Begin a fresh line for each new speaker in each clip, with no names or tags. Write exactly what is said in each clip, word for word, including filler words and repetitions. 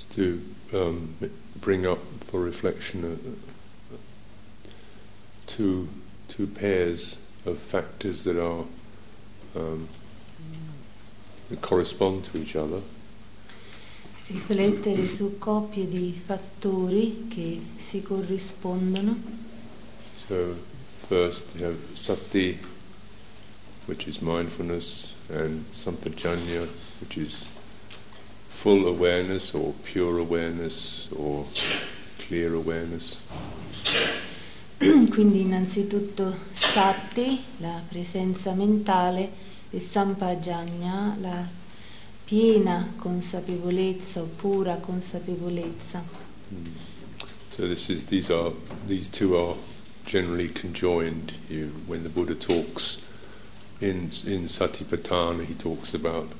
to um, bring up for reflection uh, two, two pairs of factors that are um, that correspond to each other.
Riflettere su coppie di fattori che si corrispondono.
So first you have sati, which is mindfulness, and sampajanya, which is full awareness or pure awareness or clear awareness.
Quindi innanzitutto sati, la presenza mentale, e sampajanya, la piena consapevolezza o pura consapevolezza.
Mm. So this is these are these two are generally conjoined. You, when the Buddha talks in in Satipatthana, he talks about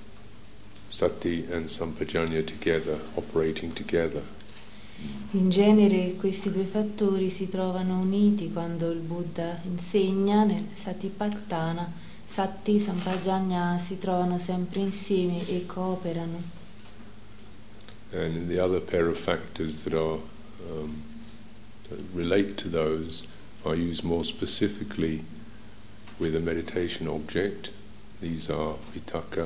sati and sampajanya together, operating together.
In genere questi due fattori si trovano uniti quando il Buddha insegna nel Satipatthana. Sati e sampajanya si trovano sempre insieme e cooperano.
And the other pair of factors that are um, that relate to those are used more specifically with a meditation object. These are vitakka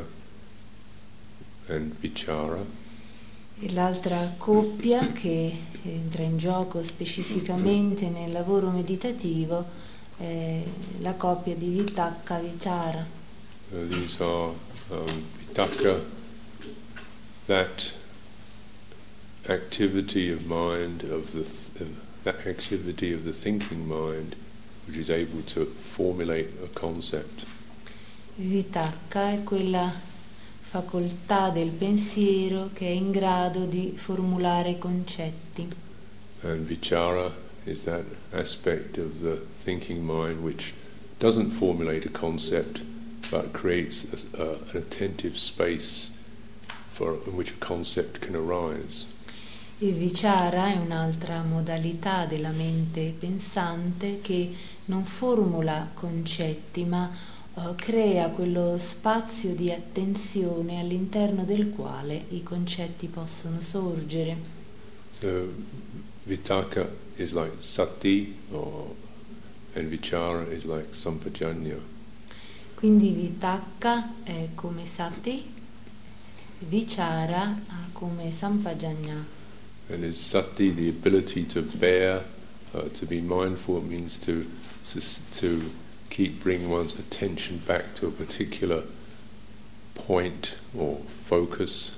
and vichara.
E l'altra coppia che entra in gioco specificamente nel lavoro meditativo è la coppia di vitakka vichara.
Uh, these are um, vitakka, that activity of mind of the th- uh, that activity of the thinking mind, which is able to formulate a concept.
Vitakka è quella facoltà del pensiero che è in grado di formulare concetti.
And vichara is that aspect of the thinking mind which doesn't formulate a concept but creates a, uh, an attentive space for in which a concept can arise.
Il vichara è un'altra modalità della mente pensante che non formula concetti ma Uh, crea quello spazio di attenzione all'interno del quale i concetti possono sorgere.
So vitakka is like sati, or, and vichara is like sampajanya.
Quindi vitakka è come sati, vichara ha come sampajanya.
And is sati the ability to bear, uh, to be mindful? It means to to keep bringing one's attention back to a particular point or focus.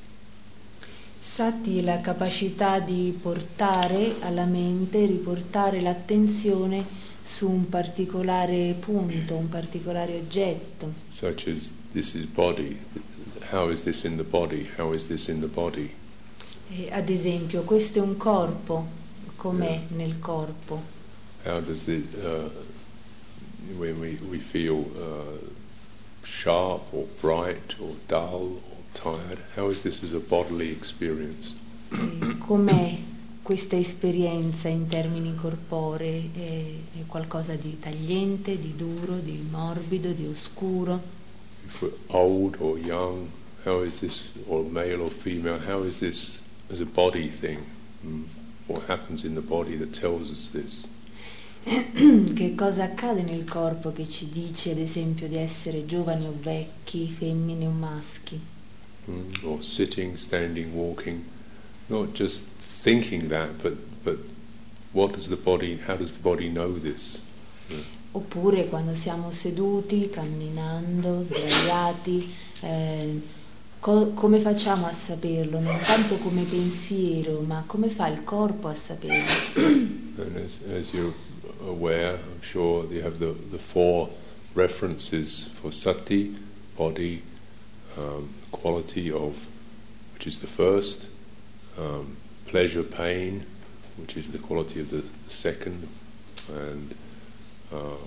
Sati è la capacità di portare alla mente, riportare l'attenzione su un particolare punto, un particolare oggetto.
Such as this is body. How is this in the body? How is this in the body?
E, ad esempio, questo è un corpo, com'è
Yeah.
nel corpo?
How does the uh, when we, we feel uh, sharp or bright or dull or tired, how is this as a bodily experience?
E com'è questa esperienza in termini corporei? È, è qualcosa di tagliente, di duro, di morbido, di oscuro?
If we're old or young, how is this, or male or female, how is this as a body thing? Mm. What happens in the body that tells us this?
Che cosa accade nel corpo che ci dice, ad esempio, di essere giovani o vecchi, femmine o maschi?
Mm. Or sitting, standing, walking, not just thinking that, but but what does the body? How does the body know this? Yeah.
Oppure quando siamo seduti, camminando, sdraiati, eh, co- come facciamo a saperlo? Non tanto come pensiero, ma come fa il corpo a saperlo?
And as, as you're aware, I'm sure you have the, the four references for sati, body, um, quality of, which is the first, um, pleasure, pain, which is the quality of the second, and uh,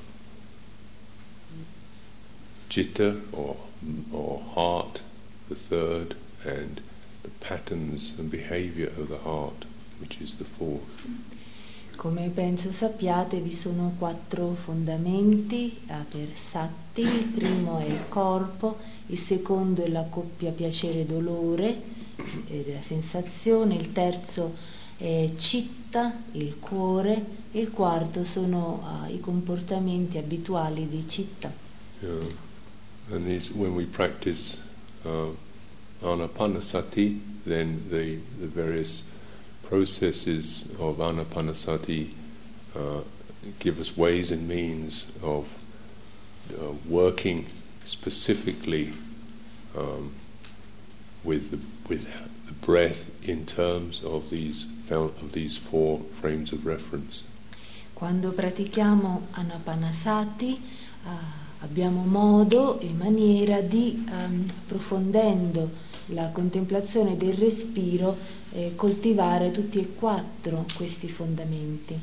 citta, or, or heart, the third, and the patterns and behavior of the heart, which is the fourth.
Come penso sappiate, vi sono quattro fondamenti ah, per Sati. Il primo è il corpo, il secondo è la coppia piacere-dolore, e della sensazione, il terzo è citta, il cuore, e il quarto sono uh, i comportamenti abituali di citta.
Yeah. And these, when we practice uh, anapanasati, then the, the various processes of anapanasati uh, give us ways and means of uh, working specifically um, with the, with the breath in terms of these of these four frames of reference.
Quando pratichiamo anapanasati uh, abbiamo modo e maniera di, um, approfondendo la contemplazione del respiro, eh, coltivare tutti e quattro questi fondamenti.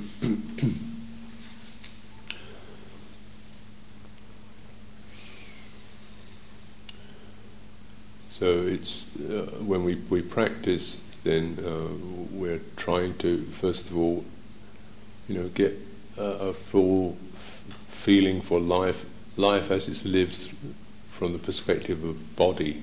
So it's uh, when we, we practice, then uh, we're trying to, first of all, you know, get a, a full feeling for life, life as it's lived from the perspective of body.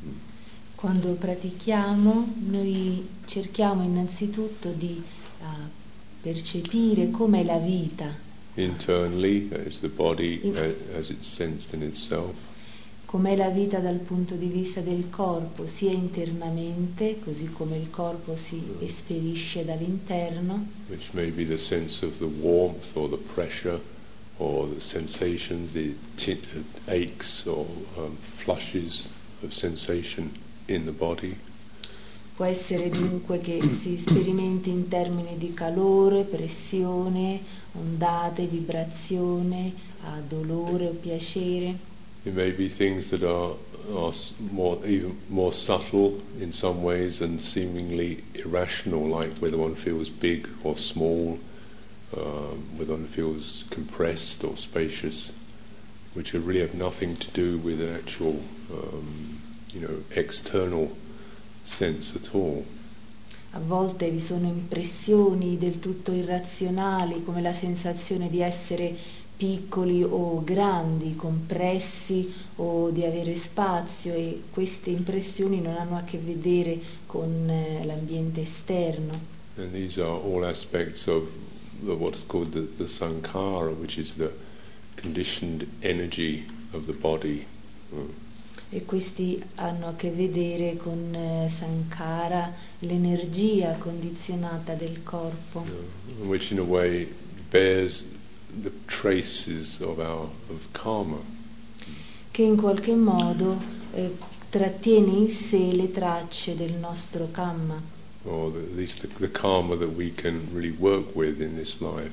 Quando pratichiamo, noi cerchiamo innanzitutto di uh, percepire com'è la vita.
Internally, as the body
In-
as it's sensed in itself.
Com'è la vita dal punto di vista del corpo, sia internamente, così come il corpo si esperisce dall'interno,
Which may be the sense of the warmth or the pressure or the sensations, the t- aches or um, flushes of sensation in the body.
può essere dunque che si sperimenti in termini di calore, pressione, ondate, vibrazione, uh, dolore o piacere.
It may be things that are, are more, even more subtle in some ways and seemingly irrational, like whether one feels big or small, um, whether one feels compressed or spacious, which really have nothing to do with an actual, um, you know, external sense at all.
A volte vi sono impressioni del tutto irrazionali, come la sensazione di essere piccoli o grandi, compressi o di avere spazio, e queste impressioni non hanno a che vedere con eh, l'ambiente esterno.
And these are all aspects of the, what's called the, the sankhara, which is the conditioned energy of the body. Mm.
E questi hanno a che vedere con eh, sankhara, l'energia condizionata del corpo,
Yeah. Which in a way bears the traces of our of karma.
che in qualche modo eh, trattiene in sé le tracce del nostro kamma,
Or the, at least the, the karma that we can really work with in this life.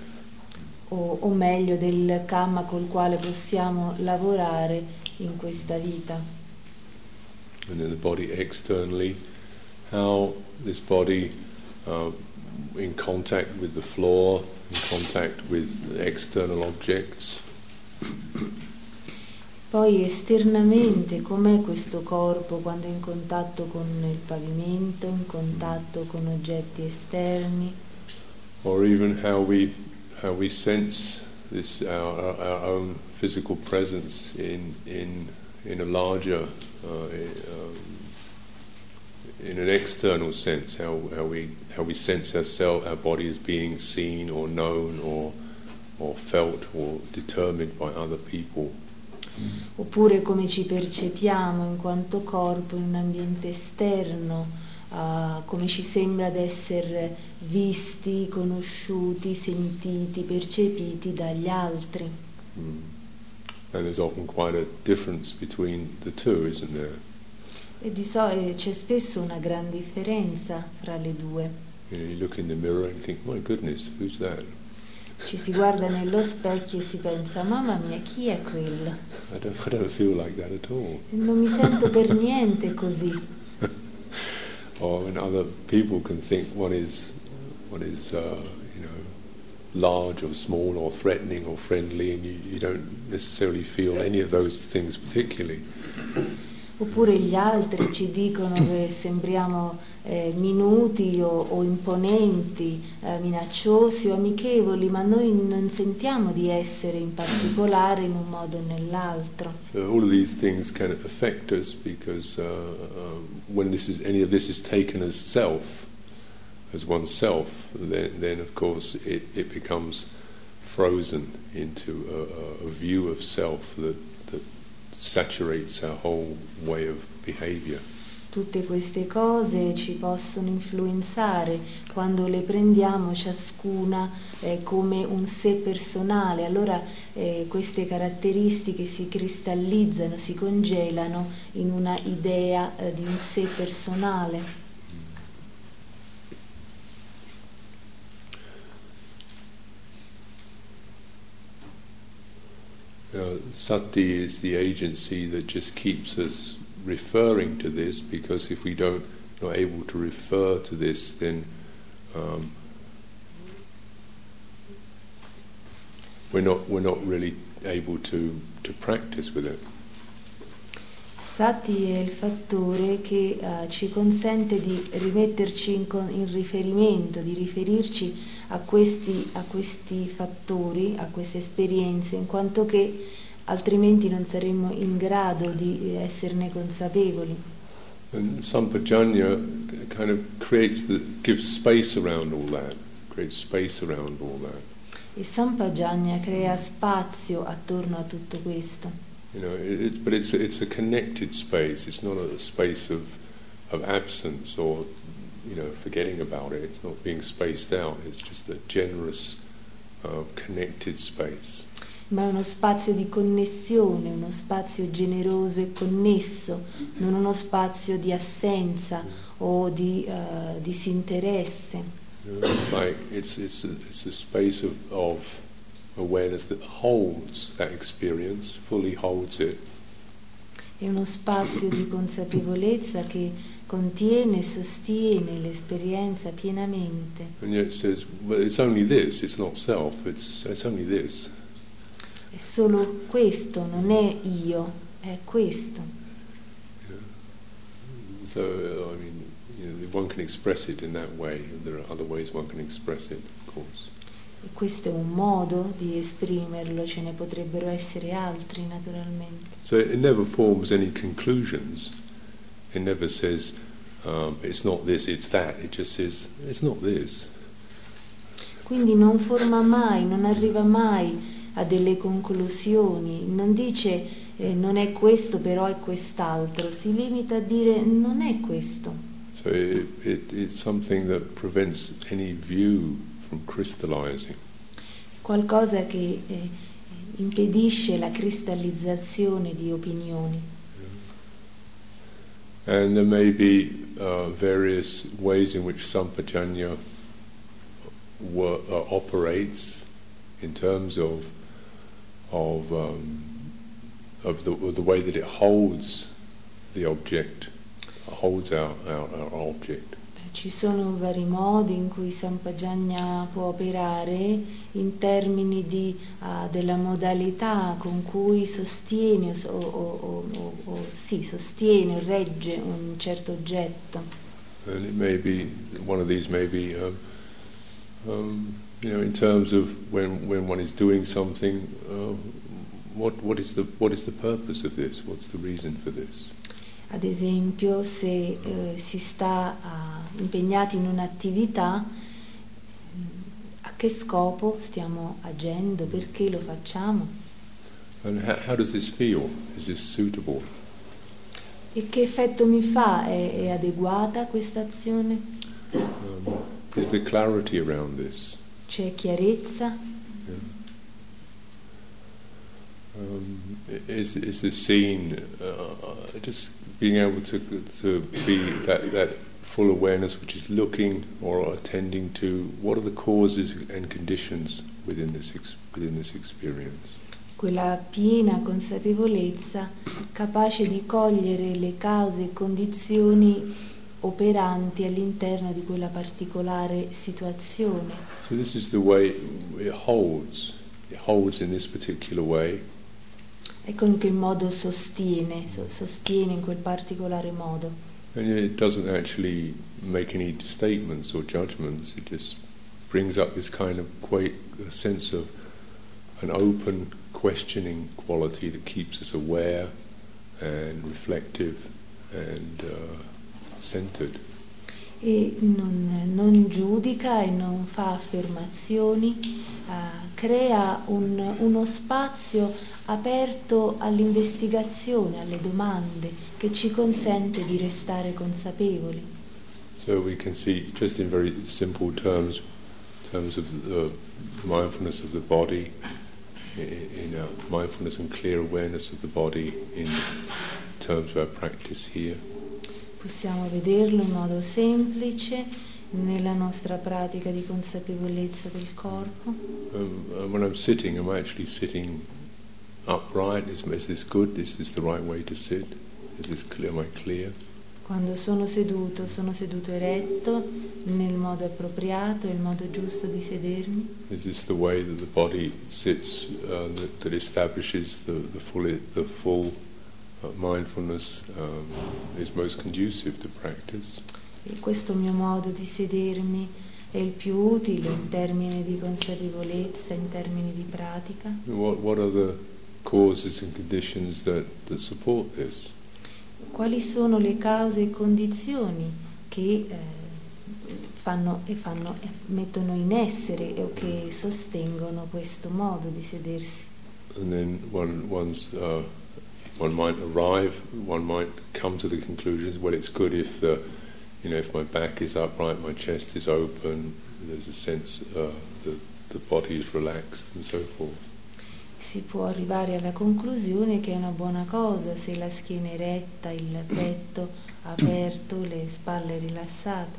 o, o meglio del kamma col quale possiamo lavorare in questa vita.
And then the body externally, how this body uh, in contact with the floor, in contact with external objects.
Poi esternamente com'è questo corpo quando è in contatto con il pavimento, in contatto con oggetti esterni,
Or even how we how we sense this our, our, our own physical presence in in in a larger uh, um, in an external sense, how how we how we sense ourselves, our body as being seen or known or or felt or determined by other people.
oppure come ci percepiamo in quanto corpo in un ambiente esterno, uh, come ci sembra di essere visti, conosciuti, sentiti, percepiti dagli altri.
Mm. And there's often quite a difference between the two, isn't there?
E di solito c'è spesso una gran differenza fra le due.
You know, you look in the mirror and you think, my goodness, who's that?
Ci si guarda nello specchio e si pensa, mamma mia, chi è quello?
I don't, I don't feel like that at all.
Non mi sento per niente così.
Or when other people can think one is, one is, uh, you know, large or small or threatening or friendly, and you, you don't necessarily feel any of those things particularly.
Oppure gli altri ci dicono che sembriamo eh, minuti o, o imponenti, eh, minacciosi o amichevoli, ma noi non sentiamo di essere in particolare in un modo o nell'altro.
So all of these things can affect us because uh, uh, when this is any of this is taken as self, as oneself, then, then of course it, it becomes frozen into a, a view of self that, that saturates our whole way of behavior.
Tutte queste cose ci possono influenzare quando le prendiamo ciascuna eh, come un sé personale, allora eh, queste caratteristiche si cristallizzano, si congelano in una idea eh, di un sé personale.
Uh, sati is the agency that just keeps us referring to this, because if we don't not able to refer to this, then um, we're not we're not really able to to practice with it.
Sati è il fattore che uh, ci consente di rimetterci in, con, in riferimento, di riferirci a questi, a questi fattori, a queste esperienze, in quanto che altrimenti non saremmo in grado di esserne consapevoli.
And Sampajanya kind of creates the gives space around all that, creates space around all that.
E Sampajanya crea spazio attorno a tutto questo.
You know, it, it, but it's it's a connected space. It's not a space of of absence or, you know, forgetting about it. It's not being spaced out. It's just a generous, uh, connected space.
Ma è uno spazio di connessione, uno spazio generoso e connesso, non uno spazio di assenza o di uh, disinteresse.
You know, it's like it's it's a, it's a space of, of awareness that holds that experience, fully holds it.
È uno spazio di consapevolezza che contiene e sostiene l'esperienza pienamente.
And yet it says, well, it's only this. It's not self. It's it's only this.
È solo questo, non è io, è questo.
Yeah. So uh, I mean, you know, one can express it in that way. There are other ways one can express it, of course.
E questo è un modo di esprimerlo, ce ne potrebbero essere altri naturalmente.
So it never forms any conclusions. It never says um, it's not this, it's that. It just says it's not this.
Quindi non forma mai, non arriva mai a delle conclusioni, non dice eh, non è questo però è quest'altro, si limita a dire non è questo.
So it, it, it's something that prevents any view from crystallizing.
Qualcosa che eh, impedisce la cristallizzazione di opinioni.
And there may be uh, various ways in which Sampajanya wo- uh, operates in terms of of um, of the, of the way that it holds the object, holds our, our, our object.
Ci sono vari modi in cui Sampajanya può operare in termini di, uh, della modalità con cui sostiene o, o, o, o sì, sostiene o regge un certo oggetto.
And it may be, one of these may be, um, um, you know, in terms of when when one is doing something, uh, what what is the what is the purpose of this? What's the reason for this?
Ad esempio, se eh, si sta uh, impegnati in un'attività, a che scopo stiamo agendo? Perché lo facciamo?
And how, how does this feel? Is this suitable?
E che effetto mi fa? È, è adeguata questa azione?
Um, is there clarity around this?
C'è chiarezza?
Yeah. Um, is is the scene uh, just being able to to be that that full awareness which is looking or attending to what are the causes and conditions within this ex- within this experience?
Quella piena consapevolezza capace di cogliere le cause e condizioni operanti all'interno di quella particolare situazione.
So this is the way it holds. It holds in this particular way.
Ecco in che modo sostiene, so, sostiene in quel particolare modo.
And it doesn't actually make any statements or judgments, it just brings up this kind of quite a sense of an open, questioning quality that keeps us aware and reflective and uh, centered.
E non, non giudica e non fa affermazioni, uh, crea un, uno spazio aperto all'investigazione, alle domande, che ci consente di restare consapevoli.
So we can see, just in very simple terms, in terms of the mindfulness of the body, in our mindfulness and clear awareness of the body in terms of our practice here.
Possiamo vederlo in modo semplice nella nostra pratica di consapevolezza del corpo.
Um, uh, when I'm sitting, am I actually sitting upright? Is, is this good? Is this the right way to sit? Is this clear? Am I clear?
Quando sono seduto, sono seduto eretto nel modo appropriato, è il modo giusto di sedermi.
Is this the way that the body sits uh, that, that establishes the, the full, the full uh, mindfulness um, is most conducive to practice?
E questo mio modo di sedermi è il più utile in termini di consapevolezza, in termini di pratica.
What, what are the causes and conditions that, that support this?
Quali sono le cause e condizioni che eh, fanno e fanno e mettono in essere o che sostengono questo modo di sedersi?
And then one one's uh, one might arrive, one might come to the conclusions. Well, it's good if the you know if my back is upright, my chest is open. There's a sense uh, that the body is relaxed and so forth.
Si può arrivare alla conclusione che è una buona cosa se la schiena è retta, il petto aperto, le spalle rilassate.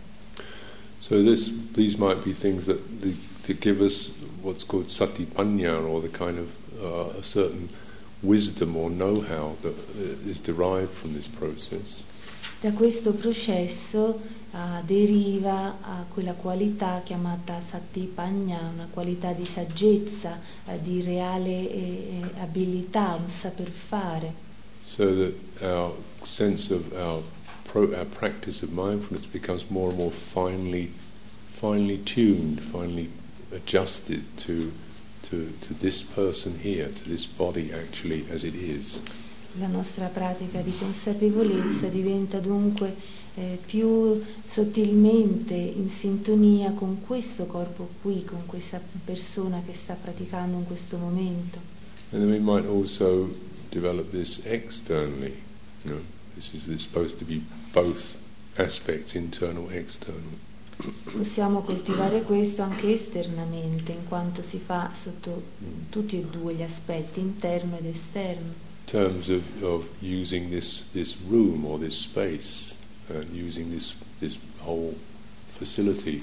So this, these might be things that, that give us what's called satipanya, or the kind of uh, a certain wisdom or know-how that is derived from this process.
Da questo processo uh, deriva uh, quella qualità chiamata satipanya, una qualità di saggezza, uh, di reale eh, abilità, un saper fare.
So that our sense of our, pro, our practice of mindfulness becomes more and more finely, finely tuned, finely adjusted to, to, to this person here, to this body actually as it is.
La nostra pratica di consapevolezza diventa dunque eh, più sottilmente in sintonia con questo corpo qui, con questa persona che sta praticando in questo momento.
And then we might also develop this externally. You know, this is it's supposed to be both aspects, internal, external.
Possiamo coltivare questo anche esternamente, in quanto si fa sotto tutti e due gli aspetti, interno ed esterno.
Terms of, of using this, this room or this space and using this, this whole facility.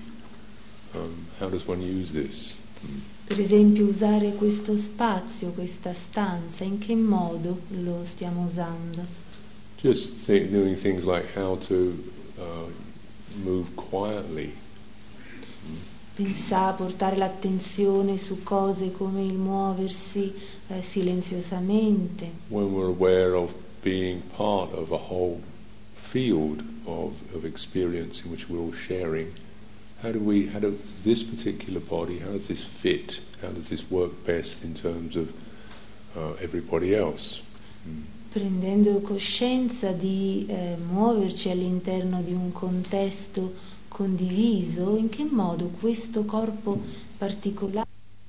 Um, how does one use this? Mm.
Per esempio usare questo spazio, questa stanza, in che modo lo stiamo usando?
Just think, doing things like how to uh, move quietly.
Pensare, portare l'attenzione su cose come il muoversi eh, silenziosamente.
When we're aware of being part of a whole field of, of experience in which we're all sharing, how do we, how does this particular body, how does this fit? How does this work best in terms of uh, everybody else? Mm.
Prendendo coscienza di eh, muoverci all'interno di un contesto condiviso, in che modo questo corpo particolare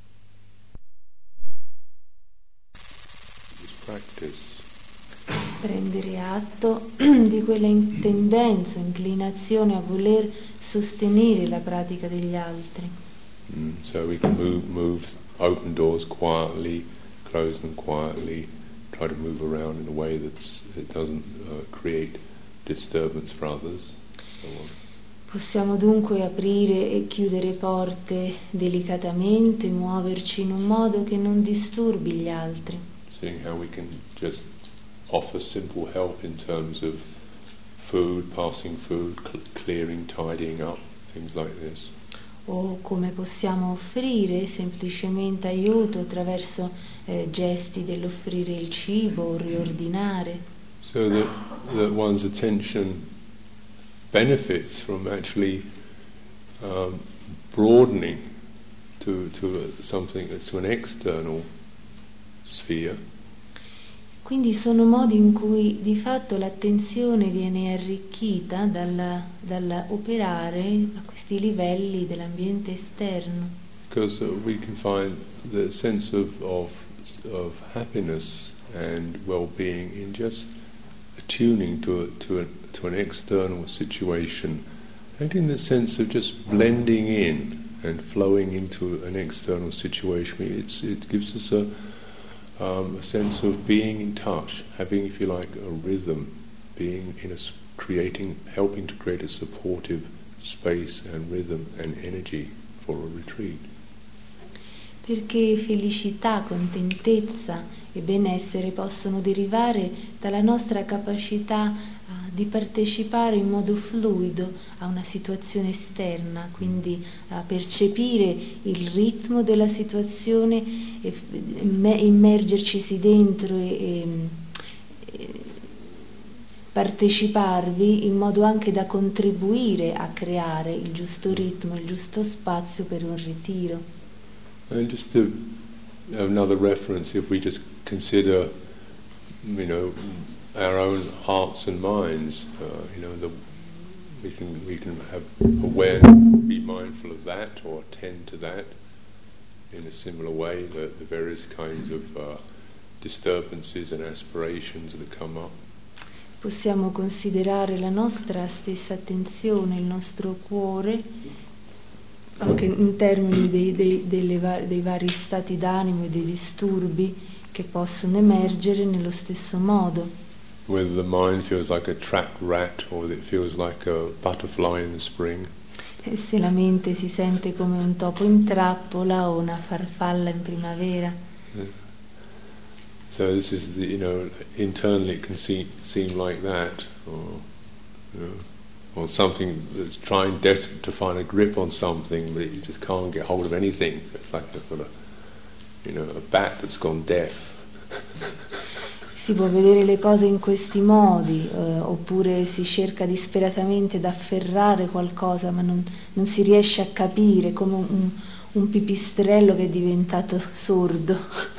prendere atto di quella in- tendenza, inclinazione a voler sostenere la pratica degli altri.
Mm, so we can move, move, open doors quietly, close them quietly, try to move around in a way that it doesn't uh, create disturbance for others. So on.
Possiamo dunque aprire e chiudere porte delicatamente, muoverci in un modo che non disturbi gli altri.
Seeing how we can just offer simple help in terms of food, passing food, cl- clearing, tidying up, things like this.
o come possiamo offrire semplicemente aiuto attraverso eh, gesti dell'offrire il cibo o riordinare.
So that, that one's attention benefits from actually um, broadening to, to something, to an external sphere.
Quindi sono modi in cui di fatto l'attenzione viene arricchita dal, dal operare a questi livelli dell'ambiente esterno.
Because uh, we can find the sense of, of, of happiness and well-being in just attuning to, a, to, a, to an external situation, and in the sense of just blending in and flowing into an external situation. It's, it gives us a Um, a sense of being in touch, having, if you like, a rhythm, being in a, creating, helping to create a supportive space and rhythm and energy for a retreat.
Perché felicità, contentezza e benessere possono derivare dalla nostra capacità uh, di partecipare in modo fluido a una situazione esterna, quindi a uh, percepire il ritmo della situazione e imm- immergercisi dentro e, e, e parteciparvi in modo anche da contribuire a creare il giusto ritmo, il giusto spazio per un ritiro.
And just to have another reference, if we just consider, you know, our own hearts and minds, uh, you know, the, we can we can have awareness, be mindful of that, or attend to that in a similar way. The, the various kinds of uh, disturbances and aspirations that come up.
Possiamo considerare la nostra stessa attenzione, il nostro cuore, anche in termini dei, dei, delle va- dei vari stati d'animo e dei disturbi che possono emergere nello stesso modo.
Whether the mind feels like a trapped rat or it feels like a butterfly in the spring.
E se la mente si sente come un topo in trappola o una farfalla in primavera.
Yeah. So this is the, you know, internally it can seem, seem like that, or, you know, or something that's trying desperate to find a grip on something, but you just can't get hold of anything. So it's like a sort of, you know, a bat that's gone deaf.
Si può vedere le cose in questi modi, eh, oppure si cerca disperatamente di afferrare qualcosa, ma non, non si riesce a capire, come un, un pipistrello che è diventato sordo.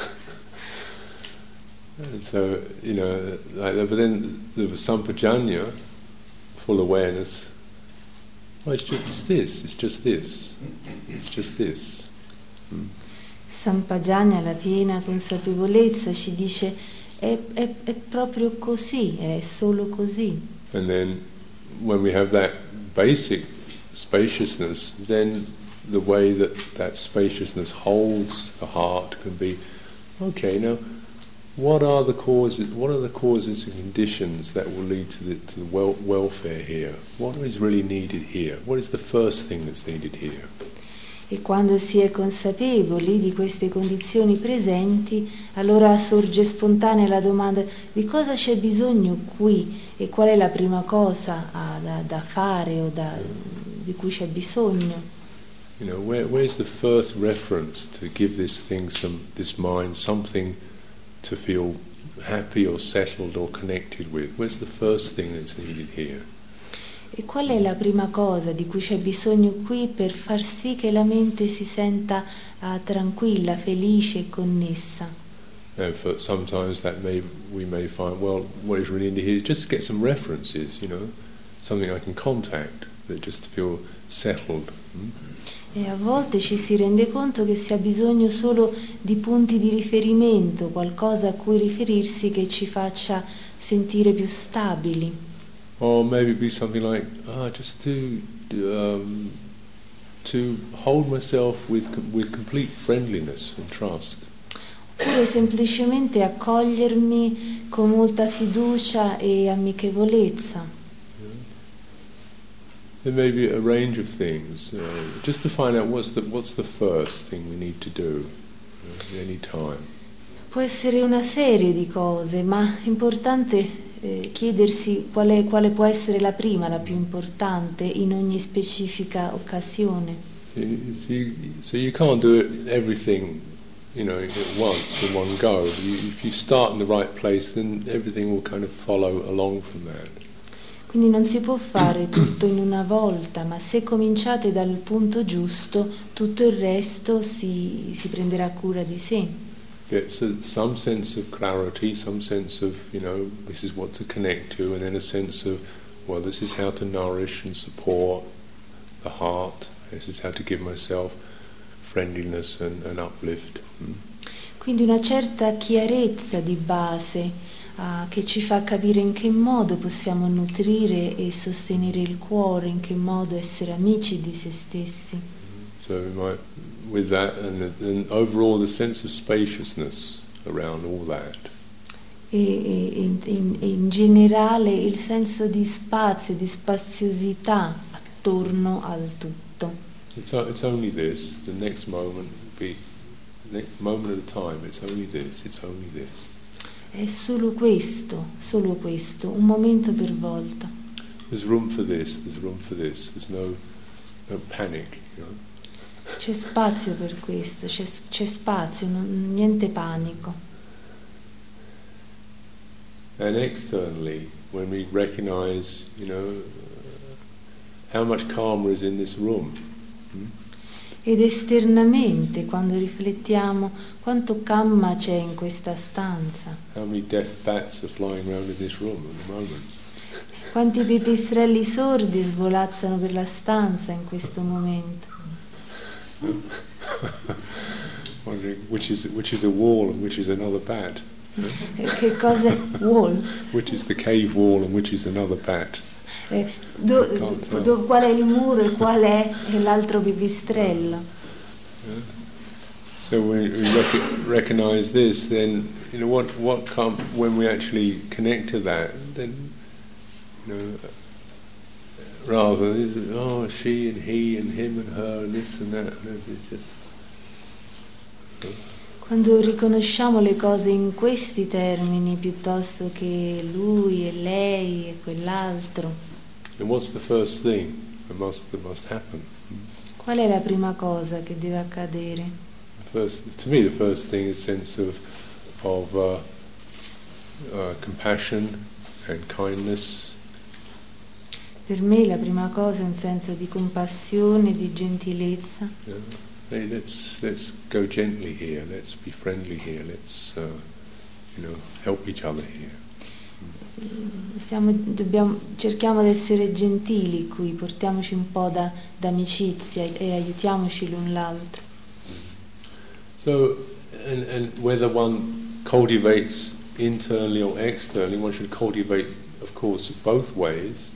And so, you know, like that, but then there was Sampajanya, full awareness. Oh, it's just it's this, it's just this, it's just this. Mm.
Sampajanya, la piena consapevolezza, ci dice è, è, è proprio così, è solo così.
And then when we have that basic spaciousness, then the way that that spaciousness holds the heart can be, okay, now what are the causes? What are the causes and conditions that will lead to the, to the wel- welfare here? What is really needed here? What is the first thing that's needed here?
E quando si è consapevoli di queste condizioni presenti, allora sorge spontanea la domanda di cosa c'è bisogno qui e qual è la prima cosa ah, da, da fare o da, di cui c'è bisogno.
You know, where, where's the first reference to give this thing, some, this mind, something to feel happy or settled or connected with? Where's the first thing that's needed here?
E qual è la prima cosa di cui c'è bisogno qui per far sì che la mente si senta uh, tranquilla, felice e connessa?
And for sometimes that may we may find, well, what is really needed here is just to get some references, you know, something I can contact, that just to feel settled. Hmm?
E a volte ci si rende conto che si ha bisogno solo di punti di riferimento, qualcosa a cui riferirsi che ci faccia sentire più stabili.
Or maybe be something like, ah, just to um, to hold myself with with complete friendliness and trust.
Oppure semplicemente accogliermi con molta fiducia e amichevolezza.
There may be a range of things, uh, just to find out what's the, what's the first thing we need to do uh, at any time.
Può essere una serie di cose, ma è importante eh, chiedersi qual è, quale può essere la prima, la più importante in ogni specifica occasione.
So you, so you can't do it, everything, you know, at once in one go. You, if you start in the right place, then everything will kind of follow along from that.
Quindi non si può fare tutto in una volta, ma se cominciate dal punto giusto, tutto il resto si, si prenderà cura di sé.
Get some sense of clarity, some sense of, you know, this is what to connect to, and then a sense of, well, this is how to nourish and support the heart. This is how to give myself friendliness and, and uplift. Mm.
Quindi una certa chiarezza di base uh, che ci fa capire in che modo possiamo nutrire e sostenere il cuore, in che modo essere amici di se stessi.
So we might, with that, and, and overall the sense of spaciousness around all that.
E, e, in, in, in generale il senso di spazio, di spaziosità attorno al tutto.
It's, it's only this, the next moment will be, the next moment at a time, it's only this, it's only this.
È solo questo, solo questo, un momento per volta.
There's room for this, there's room for this, there's no, no panic, you know.
C'è spazio per questo, c'è, c'è spazio, non, niente panico.
And externally, when we recognize, you know, how much karma is in this room. Hmm?
Ed esternamente, quando riflettiamo quanto kamma c'è in questa stanza.
How many deaf bats are flying around in this room at the moment?
Quanti pipistrelli sordi svolazzano per la stanza in questo momento.
Wondering which is which is a wall and which is another bat.
Che cosa è wall?
Which is the cave wall and which is another bat.
Eh, do, do, qual è il muro e qual è l'altro pipistrello?
Yeah. So when we rec- recognize this, then you know what what come when we actually connect to that, then you know rather than oh she and he and him and her and this and that, and it's just. You know.
Quando riconosciamo le cose in questi termini piuttosto che lui e lei e quell'altro.
And what's the first thing that must that must happen?
Qual è la prima cosa che deve accadere?
The first, to me, the first thing is a sense of of uh, uh, compassion and kindness.
Per me la prima cosa è un senso di compassione, di gentilezza.
Yeah. Hey, let's let's go gently here. Let's be friendly here. Let's uh, you know help each other here.
Siamo, dobbiamo, cerchiamo di essere gentili qui, portiamoci un po' da, d'amicizia e aiutiamoci l'un l'altro.
So, and, and whether one cultivates internally or externally, one should cultivate, of course, both ways.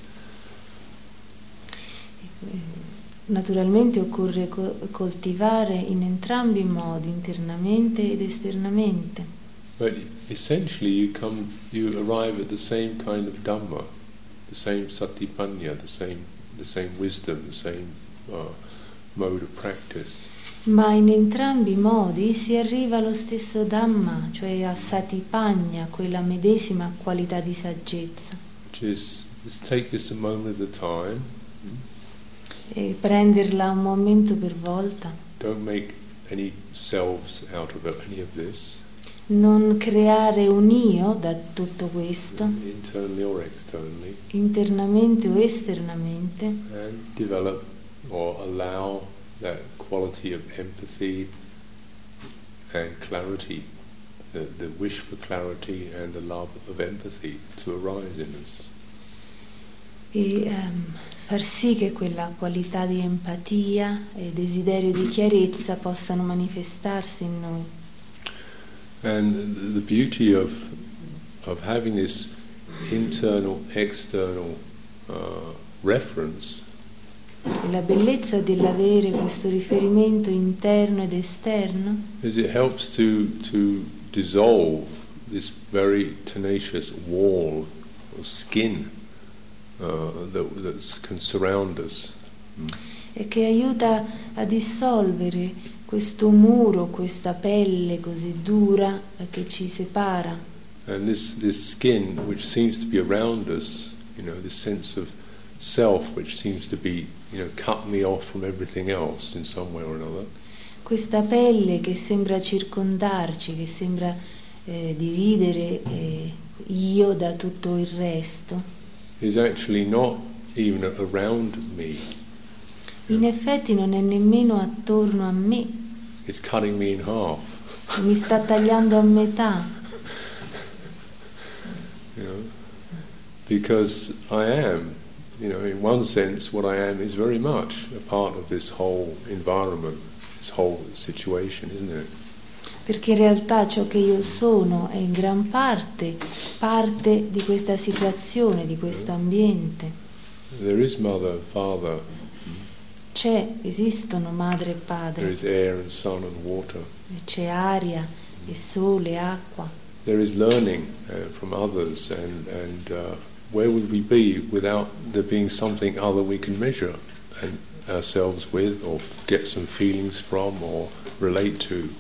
Naturalmente occorre co- coltivare in entrambi i modi, internamente ed esternamente.
But essentially you come, you arrive at the same kind of Dhamma, the same satipanya, the same, the same wisdom, the same uh, mode of practice.
Ma in entrambi i modi si arriva allo stesso Dhamma, cioè a satipanya, quella medesima qualità di saggezza.
Which is, is take this a moment at a time.
E prenderla un momento per volta.
Don't make any selves out of any of this.
Non creare un io da tutto questo,
internally or externally,
internamente o esternamente,
and develop or allow that quality of empathy and clarity, the, the wish for clarity and the love of empathy to arise in us.
E um, far sì che quella qualità di empatia e desiderio di chiarezza possano manifestarsi in noi.
And the beauty of of having this internal, external uh, reference
E la bellezza dell'avere questo riferimento interno ed esterno
is it helps to to dissolve this very tenacious wall or skin uh, that that can surround us. Mm.
e che aiuta a dissolvere questo muro, questa pelle così dura che ci separa.
And this this skin, which seems to be around us, you know, this sense of self which seems to be, you know, cut me off from everything else in some way or another.
Questa pelle che sembra circondarci, che sembra eh, dividere eh, io da tutto il resto,
is actually not even around me.
In effetti non è nemmeno attorno a me.
It's cutting me in half.
Mi sta tagliando a metà.
You know, because I am, you know, in one sense what I am is very much a part of this whole environment, this whole situation, isn't it?
Perché in realtà ciò che io sono è in gran parte parte di questa situazione, di questo ambiente.
There is mother, father.
C'è, esistono madre e
There
padre.
is air and sun and water.
C'è aria e sole, acqua.
There is learning uh, from others, and and uh, where would we be without there being something other we can measure and ourselves with, or get some feelings from, or relate to?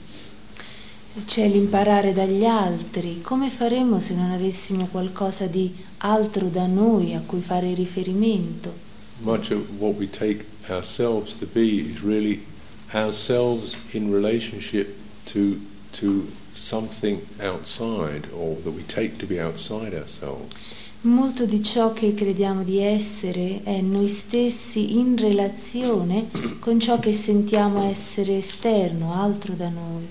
C'è l'imparare dagli altri. Come faremmo se non avessimo qualcosa di altro da noi a cui fare riferimento?
Much of what we take ourselves to be is really ourselves in relationship to to something outside, or that we take to be outside ourselves.
Molto di ciò che crediamo di essere è noi stessi in relazione con ciò che sentiamo essere esterno, altro da noi.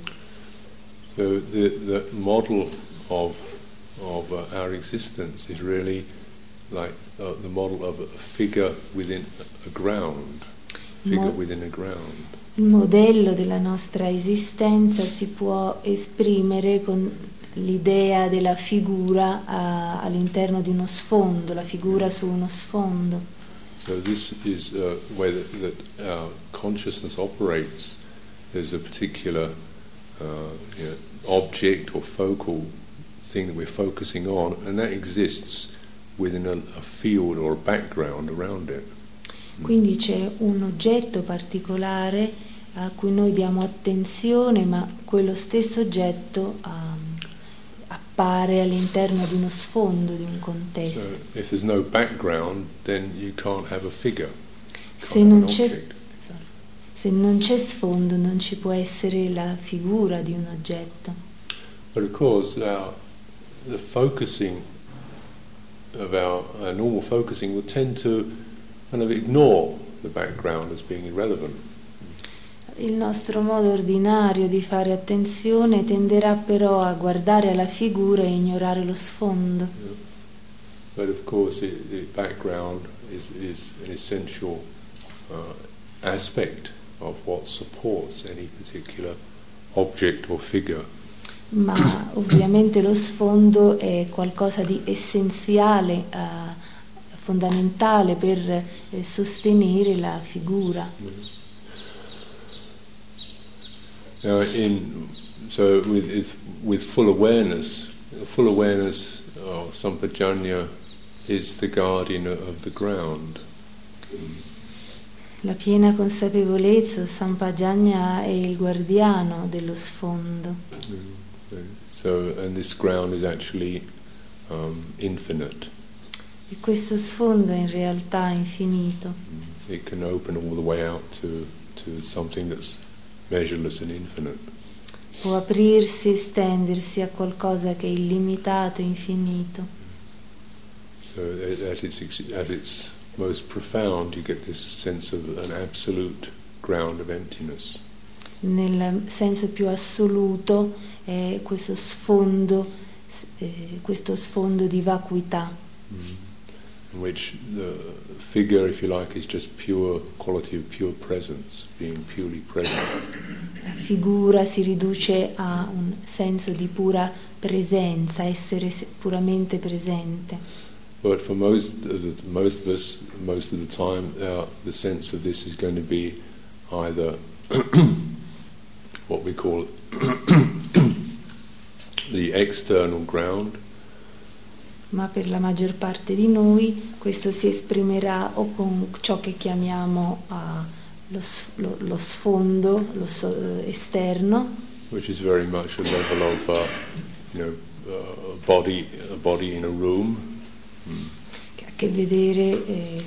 So the the model of of uh, our existence is really like uh, the model of a figure within a ground, figure
Mo-
within a ground.
Il modello della nostra esistenza si può esprimere con l'idea della figura uh, all'interno di uno sfondo, la figura su uno sfondo.
So this is uh, where that, that our consciousness operates. There's a particular uh, you know, object or focal thing that we're focusing on, and that exists within a, a field or a background around it.
Quindi c'è un oggetto particolare a cui noi diamo attenzione, ma quello stesso oggetto um, appare all'interno di uno sfondo, di un contesto.
So if there's no background, then you can't have a figure.
Se non c'è, sorry, se non c'è sfondo non ci può essere la figura di un oggetto.
But of course, our, the focusing of our, our normal focusing will tend to kind of ignore the background as being irrelevant.
Il nostro modo ordinario di fare attenzione tenderà però a guardare alla figura e ignorare lo sfondo.
Yeah. But of course, it, the background is, is an essential uh, aspect of what supports any particular object or figure.
Ma ovviamente lo sfondo è qualcosa di essenziale, eh, fondamentale per eh, sostenere la figura.
Mm. Now, in, so with, with full awareness, full awareness of Sampajanya is the guardian of the ground.
La piena consapevolezza, Sampajanya è il guardiano dello sfondo.
So, and this ground is actually um, infinite.
E questo sfondo è in realtà infinito.
It can open all the way out to, to something that's measureless and infinite.
Può aprirsi, estendersi a qualcosa che è illimitato, infinito.
So at its, at its most profound you get this sense of an absolute ground of emptiness.
Nel senso più assoluto è questo sfondo, eh, questo sfondo di vacuità.
Mm. In which the figure, if you like, is just pure quality of pure presence, being purely present.
La figura si riduce a un senso di pura presenza, essere puramente presente.
But for most of, the, most of us, most of the time, uh, the sense of this is going to be either what we call the external ground.
Ma per la maggior parte di noi questo si esprimerà o con ciò che chiamiamo uh, lo, lo, lo sfondo, lo so, uh, esterno,
which is very much a level of, uh, you know, uh, a body, a body in a room. Mm.
che, che vedere eh,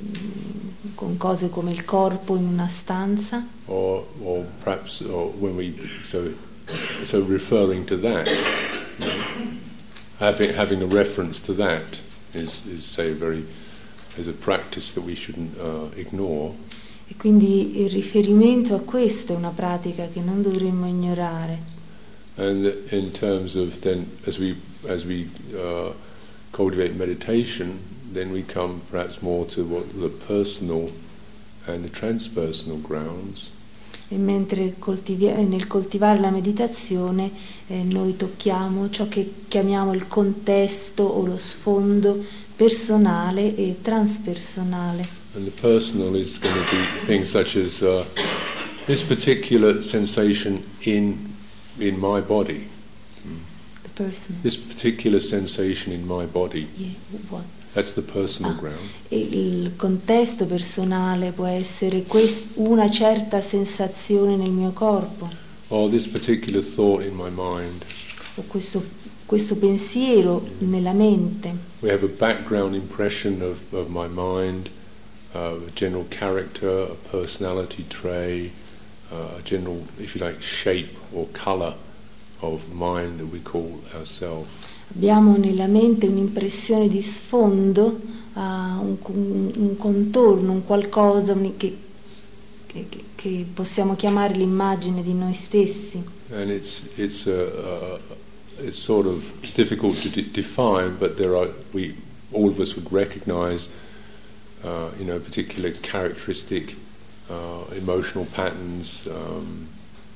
con cose come il corpo in una stanza.
Or, or perhaps, or when we so so referring to that, you know, having having a reference to that is is say very is a practice that we shouldn't uh, ignore.
E quindi il riferimento a questo è una pratica che non dovremmo ignorare.
And in terms of then, as we as we uh, cultivate meditation, then we come perhaps more to what the personal and the transpersonal grounds.
E mentre coltivi- nel coltivare la meditazione eh, noi tocchiamo ciò che chiamiamo il contesto o lo sfondo personale e transpersonale.
And the personal is going to be things such as uh, this particular sensation in in my body.
The personal.
This particular sensation in my body.
Yeah, what?
That's the personal
Ah,
ground.
e il contesto personale può essere quest- una certa sensazione nel mio corpo,
Or this particular thought in my mind.
o questo, questo pensiero nella mente.
We have a background impression of, of my mind, uh, a general character, a personality trait, uh, a general, if you like, shape or colour of mind that we call ourselves.
Abbiamo nella mente un'impressione di sfondo, uh, un, un, un contorno, un qualcosa un, che, che, che possiamo chiamare l'immagine di noi stessi.
And it's it's a, uh, it's sort of difficult to de- define, but there are we all of us would recognise, uh, you know, particular characteristic, uh, emotional patterns, um,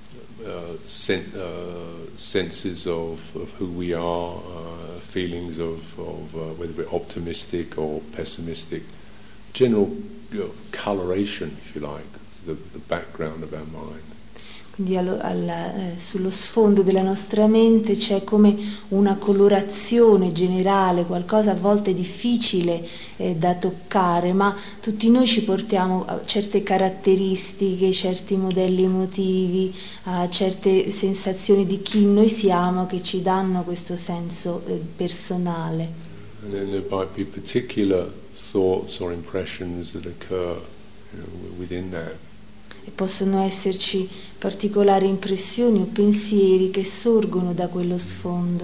uh, sen- uh, senses of, of who we are, uh, feelings of, of uh, whether we're optimistic or pessimistic, general you know, coloration, if you like, the, the background of our mind.
Quindi allo, alla, eh, sullo sfondo della nostra mente c'è come una colorazione generale, qualcosa a volte difficile eh, da toccare, ma tutti noi ci portiamo a certe caratteristiche, certi modelli emotivi, a certe sensazioni di chi noi siamo che ci danno questo senso eh, personale.
And then there might be particular thoughts or impressions that occur, you know, within that.
E possono esserci particolari impressioni o pensieri che sorgono da quello sfondo.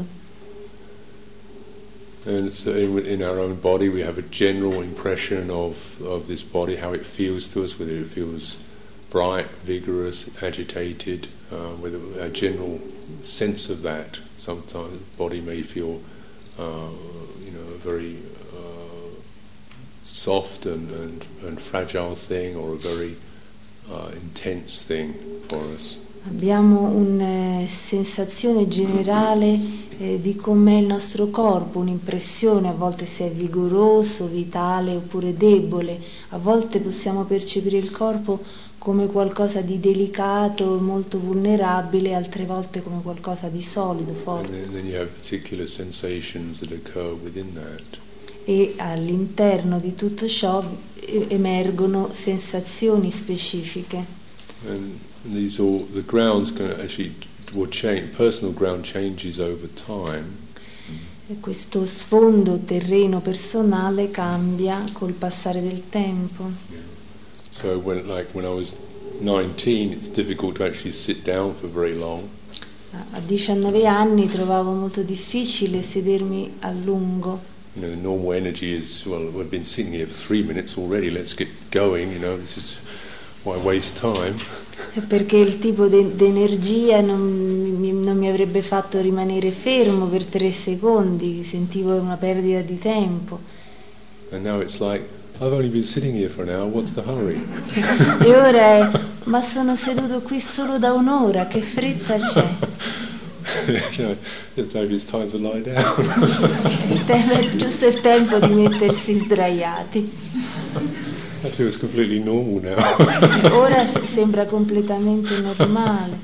And so in, in our own body we have a general impression of, of this body, how it feels to us, whether it feels bright, vigorous, agitated, uh, whether a general sense of that. Sometimes the body may feel, uh, you know, a very uh, soft and, and, and fragile thing, or a very uh, intense thing for us.
Abbiamo una sensazione generale eh, di com'è il nostro corpo, un'impressione, a volte se è vigoroso, vitale oppure debole, a volte possiamo percepire il corpo come qualcosa di delicato, molto vulnerabile, altre volte come qualcosa di solido, forte.
And then, then you have particular sensations that occur within that.
E all'interno di tutto ciò eh, emergono sensazioni specifiche.
And these all the grounds can actually will change. Personal ground changes over time.
E questo sfondo terreno personale cambia col passare del tempo.
Yeah. So when like when I was nineteen, it's difficult to actually sit down for very long.
A diciannove anni trovavo molto difficile sedermi a lungo.
You know, the normal energy is, well, we've been sitting here for three minutes already. Let's get going. You know, this is why waste time.
Perché il tipo di energia non mi, non mi avrebbe fatto rimanere fermo per tre secondi, sentivo una perdita di tempo.
And now it's like, I've only been sitting here for an hour, what's the hurry?
E ora è, ma sono seduto qui solo da un'ora, che fretta c'è?
You know, maybe it's time to lie down.
Il tempo, è giusto il tempo di mettersi sdraiati.
That feels completely normal now.
Ora sembra completamente normale.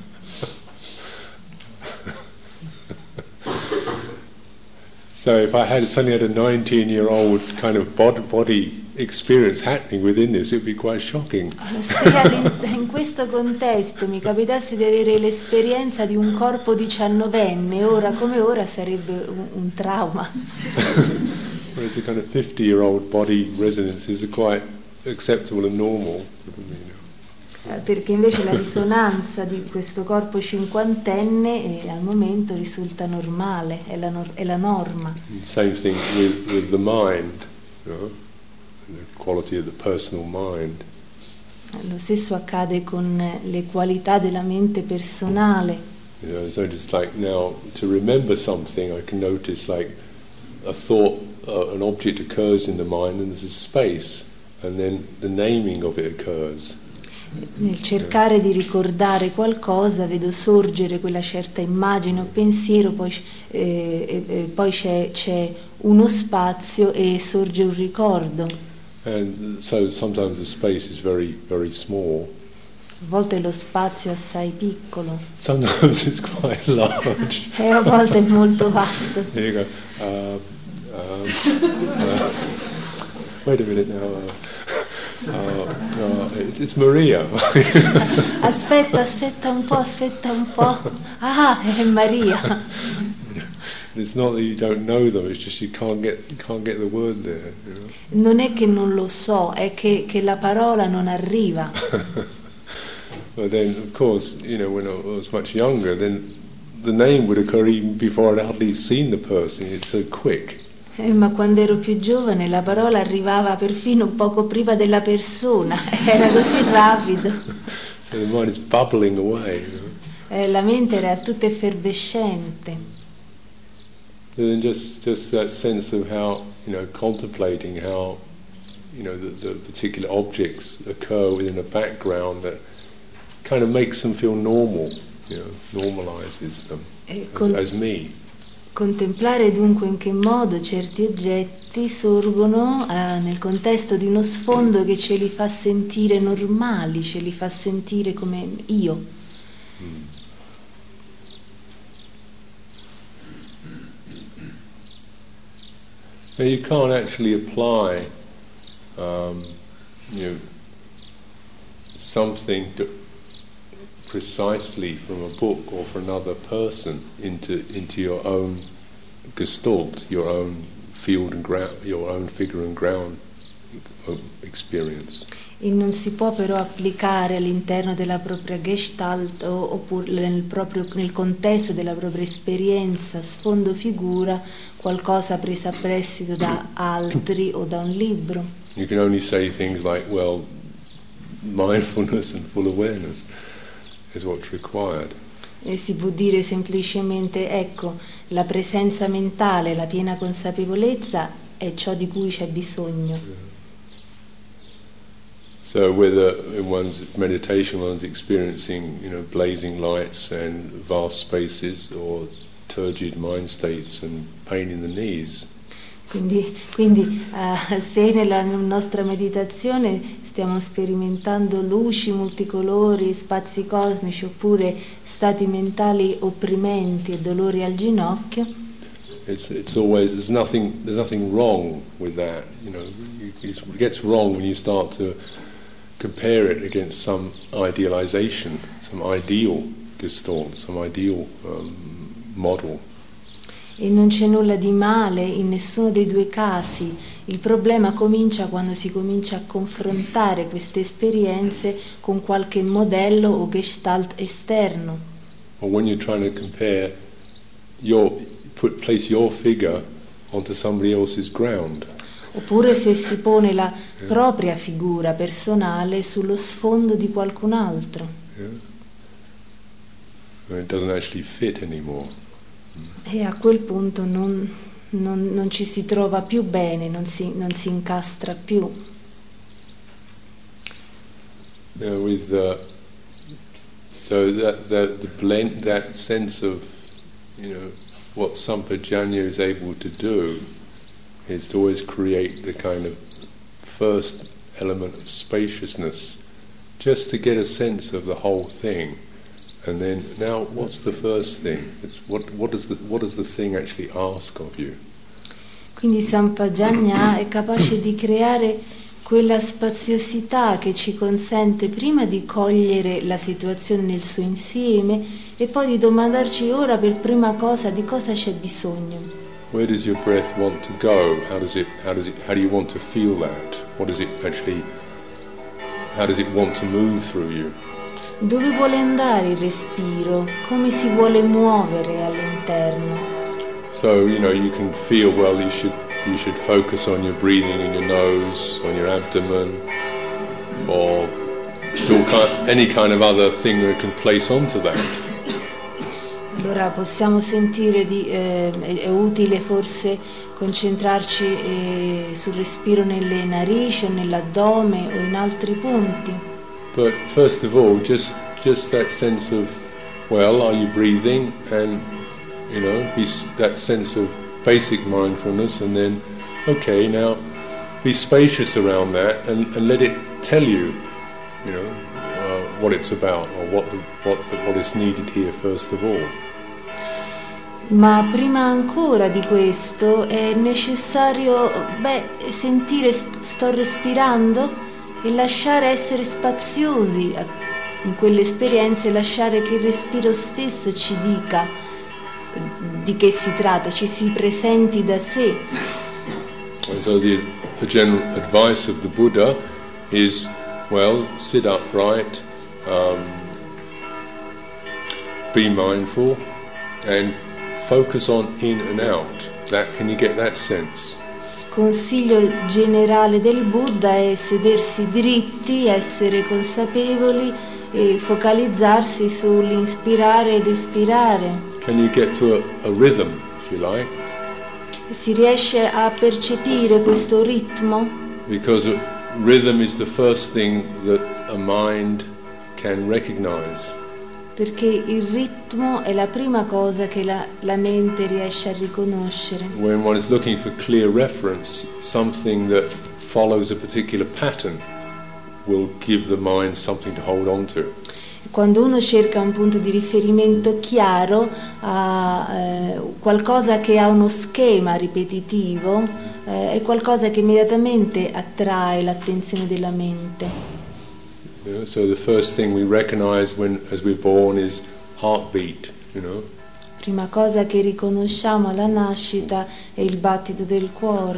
So if I had suddenly had a nineteen-year-old kind of bod- body experience happening within this, it would be quite shocking.
Se in questo contesto mi capitasse di avere l'esperienza di un corpo diciannovenne, ora come ora sarebbe un, un trauma.
Whereas the kind of fifty-year-old body resonances are quite acceptable and normal.
Perché invece la risonanza di questo corpo cinquantenne eh, al momento risulta normale, è la, nor- è la norma.
Same thing with, with the mind, you know, the quality of the personal mind.
Lo stesso accade con le qualità della mente personale.
You know, so just like now, to remember something, I can notice like a thought, uh, an object occurs in the mind, and there's a space, and then the naming of it occurs.
Nel cercare di ricordare qualcosa vedo sorgere quella certa immagine o pensiero, poi, eh, eh, poi c'è, c'è uno spazio e sorge un ricordo.
And so sometimes the space is very, very small.
A volte lo spazio è assai piccolo.
Sometimes it's quite large.
E a volte è molto vasto.
There you go. Uh, um, uh, wait a minute now. Uh, Uh, uh, it, it's Maria.
Aspetta, aspetta un po', aspetta un po'. Ah, è Maria.
It's not that you don't know them; it's just you can't get can't get the word there. You know?
Non è che non lo so, è che, che la parola non arriva.
But then, of course, you know, when I was much younger, then the name would occur even before I'd hardly seen the person. It's so quick.
Eh, ma quando ero più giovane la parola arrivava perfino poco prima della persona, era così rapido.
So the mind is bubbling away. You know?
Eh, la mente era tutta effervescente.
And then just just that sense of how, you know, contemplating how, you know, the, the particular objects occur within a background that kind of makes them feel normal, you know, normalizes them
Eh,
as,
con-
as me.
Contemplare dunque in che modo certi oggetti sorgono eh, nel contesto di uno sfondo che ce li fa sentire normali, ce li fa sentire come io.
Mm. Now you can't actually apply, um, you know, something to precisely from a book or from another person into into your own gestalt, your own field and ground, your own figure and ground experience.
E non si può però applicare all'interno della propria gestalt o, oppure nel, proprio, nel contesto della propria esperienza, sfondo figura, qualcosa preso a prestito da altri o da un libro.
You can only say things like, well, mindfulness and full awareness is what's required.
E si può dire semplicemente, ecco, la presenza mentale, la piena consapevolezza è ciò di cui c'è bisogno.
Yeah. So whether in one's meditation one's experiencing, you know, blazing lights and vast spaces or turgid mind states and pain in the knees.
Quindi, quindi uh, se nella nostra meditazione stiamo sperimentando luci multicolori, spazi cosmici oppure stati mentali opprimenti e dolori al ginocchio,
It's it's always there's nothing there's nothing wrong with that. You know, it gets wrong when you start to compare it against some idealization, some ideal gestalt, some ideal um, model.
e non c'è nulla di male in nessuno dei due casi. Il problema comincia quando si comincia a confrontare queste esperienze con qualche modello o gestalt esterno.
Or when you're trying to compare your put place your figure onto somebody else's ground.
Oppure se si pone la propria figura personale sullo sfondo di qualcun altro.
Yeah. And it doesn't actually fit anymore.
E a quel punto non, non, non ci si trova più bene, non si, non si incastra più.
You know, with uh, so that that the blend, that sense of, you know, what Sampajanya is able to do is to always create the kind of first element of spaciousness, just to get a sense of the whole thing, and then now what's the first thing? It's what what does the what does the thing actually ask of you?
Quindi Sampajanya è capace di creare quella spaziosità che ci consente prima di cogliere la situazione nel suo insieme e poi di domandarci ora per prima cosa di cosa c'è bisogno.
where does your breath want to go? How does it, how does it, how do you want to feel that? What does it actually, how does it want to move through you?
Dove vuole andare il respiro? Come si vuole muovere all'interno?
So, you know, you can feel, well, you should, you should focus on your breathing in your nose, on your abdomen, or do any kind of other thing that can place onto that.
Allora possiamo sentire di, eh, è utile forse concentrarci eh, sul respiro nelle narici o nell'addome o in altri punti.
But first of all, just just that sense of, well, are you breathing, and you know, be, that sense of basic mindfulness, and then, okay, now be spacious around that, and, and let it tell you, you know, uh, what it's about, or what the, what the, what is needed here first of all.
Ma prima ancora di questo è necessario, beh, sentire sto respirando e lasciare essere spaziosi in quelle esperienze, lasciare che il respiro stesso ci dica di che si tratta, ci si presenti da sé.
So the, the general advice of the Buddha is, well, sit upright, um, be mindful, and focus on in and out. That, can you get that sense?
Il consiglio generale del Buddha è sedersi dritti, essere consapevoli e focalizzarsi sull'inspirare ed espirare.
Can you get to a, a rhythm, if you like?
Si riesce a percepire questo ritmo?
Because a rhythm is the first thing that a mind can recognize.
Perché il ritmo è la prima cosa che la, la mente riesce a riconoscere.
When one is looking for clear reference, something that follows a particular pattern will give the mind something to hold on to.
Quando uno cerca un punto di riferimento chiaro a eh, qualcosa che ha uno schema ripetitivo, eh, è qualcosa che immediatamente attrae l'attenzione della mente.
You know, so the first thing we recognize when, as we're born, is heartbeat. You know.
Prima cosa che riconosciamo alla nascita è il battito del cuore.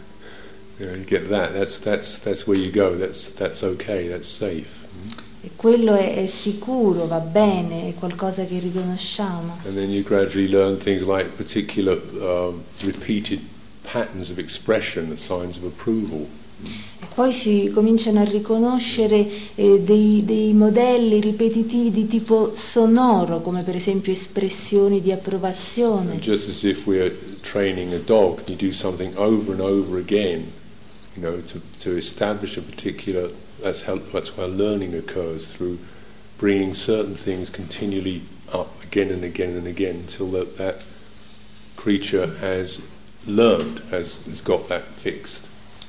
You know, you get that. That's that's that's where you go. That's that's okay. That's safe.
E quello è, è sicuro, va bene, è qualcosa che riconosciamo.
And then you gradually learn things like particular um, repeated patterns of expression, the signs of approval.
E poi si cominciano a riconoscere eh, dei, dei modelli ripetitivi di tipo sonoro, come per esempio espressioni di approvazione.
And just as if we're training a dog, you do something over and over again, you know, to to establish a particular. That's how that's how learning occurs, through bringing certain things continually up again and again and again until that that creature has learned, has, has got that fixed.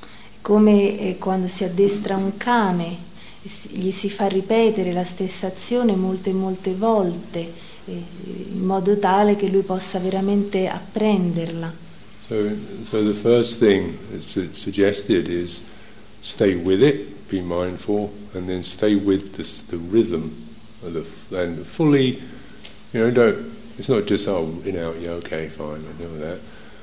Come eh, quando si addestra un cane, gli si fa ripetere la stessa azione molte molte volte, eh, in modo tale che lui possa veramente apprenderla.
So, so the first thing that's suggested is stay with it, be mindful, and then stay with this, the rhythm, of the, and fully, you know, don't. It's not just oh, in out, yeah, okay, fine, I know that.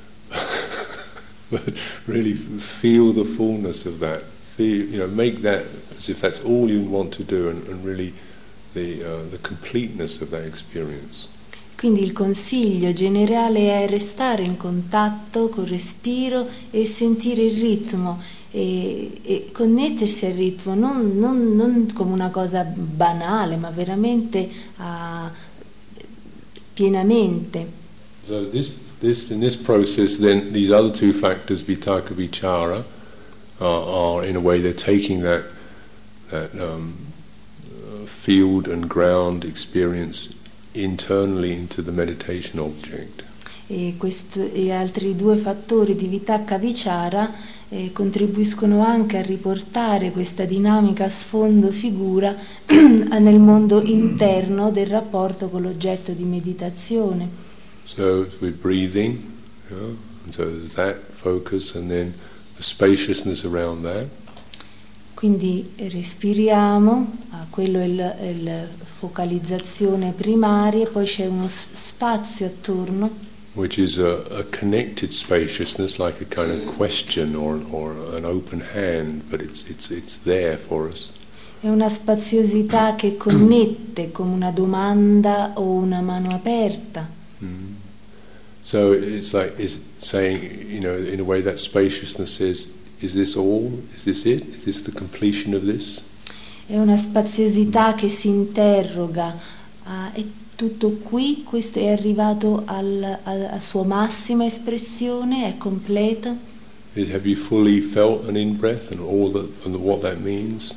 But really feel the fullness of that. Feel, you know, make that as if that's all you want to do, and, and really the uh, the completeness of that experience.
Quindi il consiglio generale è restare in contatto col respiro e sentire il ritmo e, e connettersi al ritmo, non, non, non come una cosa banale, ma veramente uh, pienamente.
So this This, in this process, then these other two factors, vitaka, vichara, are, are in a way they're taking that that um, uh, field and ground experience internally into the meditation object.
E, questo, e altri due fattori di vitaka vichara eh, contribuiscono anche a riportare questa dinamica sfondo-figura nel mondo interno del rapporto con l'oggetto di meditazione.
So we're breathing, you know, and so there's that focus, and then the spaciousness around that.
Quindi respiriamo, ah, quello è la focalizzazione primaria, poi c'è uno spazio attorno.
which is a, a connected spaciousness, like a kind of question or, or an open hand, but it's, it's, it's there for us.
È una spaziosità che connette come una domanda o una mano aperta.
Mm. So it's like it's saying, you know, in a way that spaciousness says, is this all? Is this it? Is this the completion of this?
È una spaziosità che si interroga, ah, è tutto qui, questo è arrivato al, alla sua massima espressione, è completo?
Is, have you fully felt an in-breath and all that, and what that means?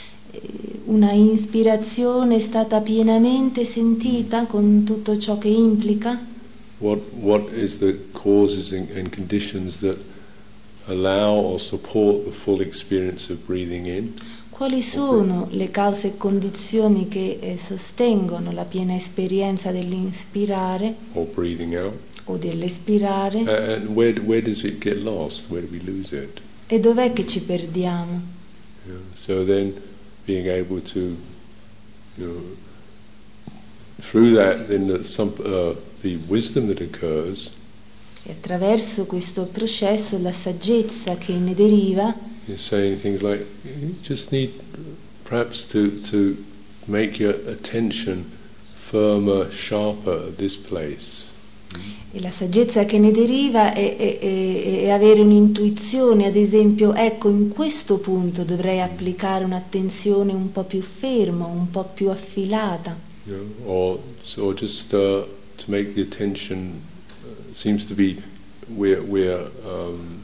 Una ispirazione è stata pienamente sentita con tutto ciò che implica?
What what is the causes and, and conditions that allow or support the full experience of breathing in?
Quali sono le cause e condizioni che eh, sostengono la piena esperienza dell'inspirare
Or breathing out?
o dell'espirare?
Uh, and where where does it get lost? Where do we lose it?
E dov'è che ci perdiamo?
Yeah. So then, being able to, you know, through that, then the, some, uh, the wisdom that occurs.
E attraverso questo processo la saggezza che ne deriva
Is saying things like, you just need perhaps to to make your attention firmer, sharper at this place.
e la saggezza che ne deriva è, è, è, è avere un'intuizione, ad esempio, ecco, in questo punto dovrei applicare un'attenzione un po' più ferma, un po' più affilata.
You know, or or just uh, to make the attention uh, seems to be where where um,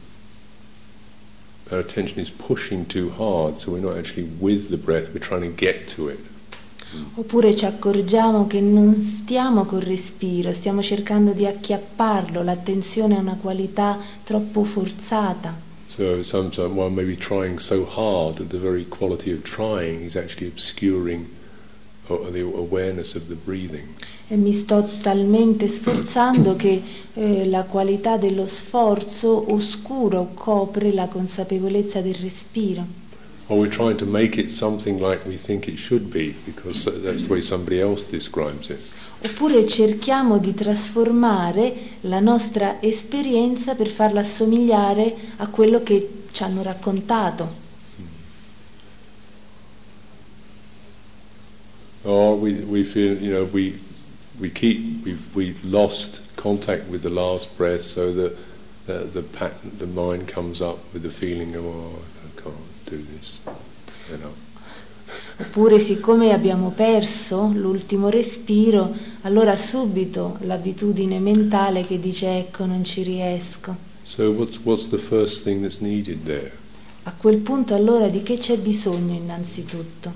our attention is pushing too hard, so we're not actually with the breath, we're trying to get to it.
Oppure ci accorgiamo che non stiamo col respiro, stiamo cercando di acchiapparlo, l'attenzione ha una qualità troppo forzata.
So sometimes one may be trying so hard that the very quality of trying is actually obscuring uh, the awareness of the breathing.
E mi sto talmente sforzando che eh, la qualità dello sforzo oscura o copre la consapevolezza del respiro.
Or we're trying to make it something like we think it should be, because that's the way somebody else describes it.
Oppure cerchiamo di trasformare la nostra esperienza per farla assomigliare a quello che ci hanno raccontato.
Or we we feel, you know, we we keep we we lost contact with the last breath, so that the the pattern, the mind comes up with the feeling of, oh, I can't do this, you know.
Oppure, siccome abbiamo perso l'ultimo respiro, allora subito l'abitudine mentale che dice ecco non ci riesco.
So what's what's the first thing that's needed there?
A quel punto allora di che c'è bisogno innanzitutto?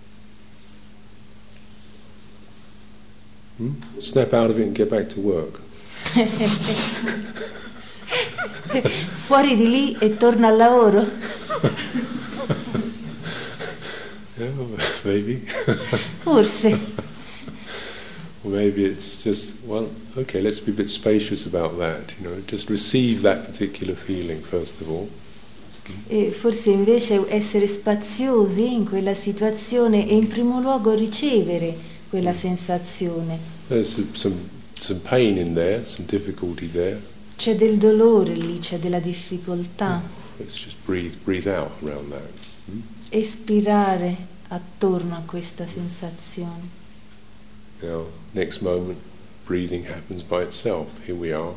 Hmm? Snap out of it and get back to work.
Fuori di lì e torna al lavoro?
Yeah, maybe.
Forse.
Or maybe it's just, well, okay, let's be a bit spacious about that, you know, just receive that particular feeling first of all.
E forse invece essere spaziosi in quella situazione e in primo luogo ricevere quella sensazione.
There's some some pain in there, some difficulty there.
C'è del dolore lì, c'è della difficoltà.
Let's just breathe breathe out around that. Hmm?
Espirare attorno a questa sensazione.
Now, next moment, breathing happens by itself. Here we are.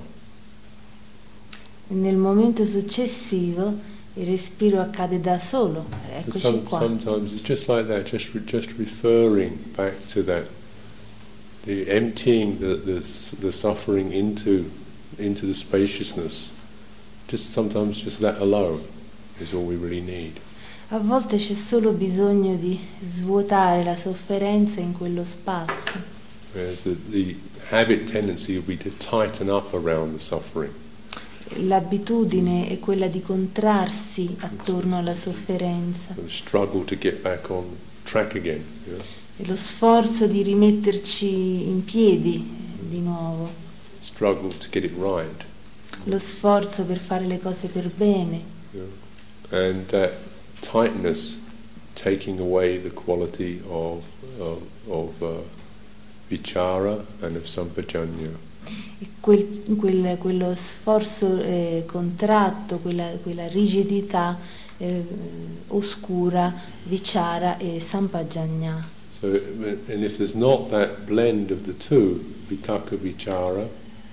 E nel momento successivo il respiro accade da solo. Eccoci
Some,
qua.
sometimes it's just like that, just re, just referring back to that, the emptying the the, the suffering into into the spaciousness. Just sometimes just that alone is all we really need.
A volte c'è solo bisogno di svuotare la sofferenza in quello spazio.
Whereas the, the habit tendency would be to tighten up around the suffering.
L'abitudine è quella di contrarsi attorno alla sofferenza.
The struggle to get back on track again. You know?
E lo sforzo di rimetterci in piedi di nuovo.
Struggle to get it right.
Lo sforzo per fare le cose per bene.
You know? And that tightness taking away the quality of of, of uh, vichara and of sampajanya.
E quel, quel, quello sforzo eh, contratto, quella, quella rigidità eh, oscura, vichara e sampajanya.
So, and if there's not that blend of the two, vitaka vichara,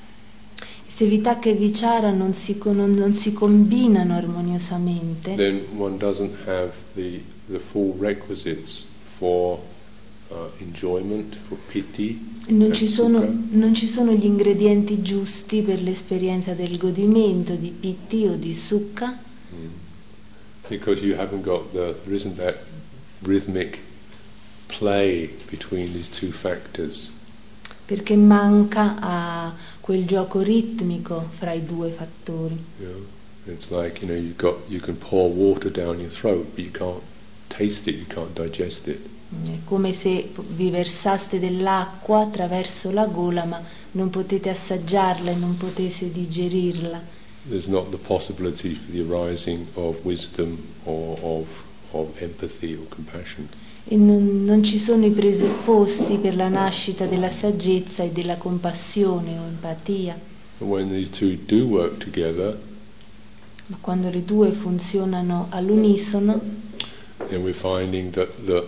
se vitaka e vichara non si, non, non si combinano armoniosamente,
then one doesn't have the, the full requisites for uh, enjoyment, for piti.
Non ci, sono, non ci sono gli ingredienti giusti per l'esperienza del godimento di pitti o di sukha.
Mm. Because you haven't got the, there isn't that rhythmic play between these two factors.
Perché manca a quel gioco ritmico fra i due fattori.
Yeah. It's like, you know, you got you can pour water down your throat, but you can't taste it, you can't digest it.
È come se vi versaste dell'acqua attraverso la gola, ma non potete assaggiarla e non potete digerirla.
There's not the possibility for the arising of wisdom or of, of empathy or compassion.
E non, non ci sono i presupposti per la nascita della saggezza e della compassione o empatia.
But when these two do work together,
ma quando le due funzionano all'unisono,
then we're finding that the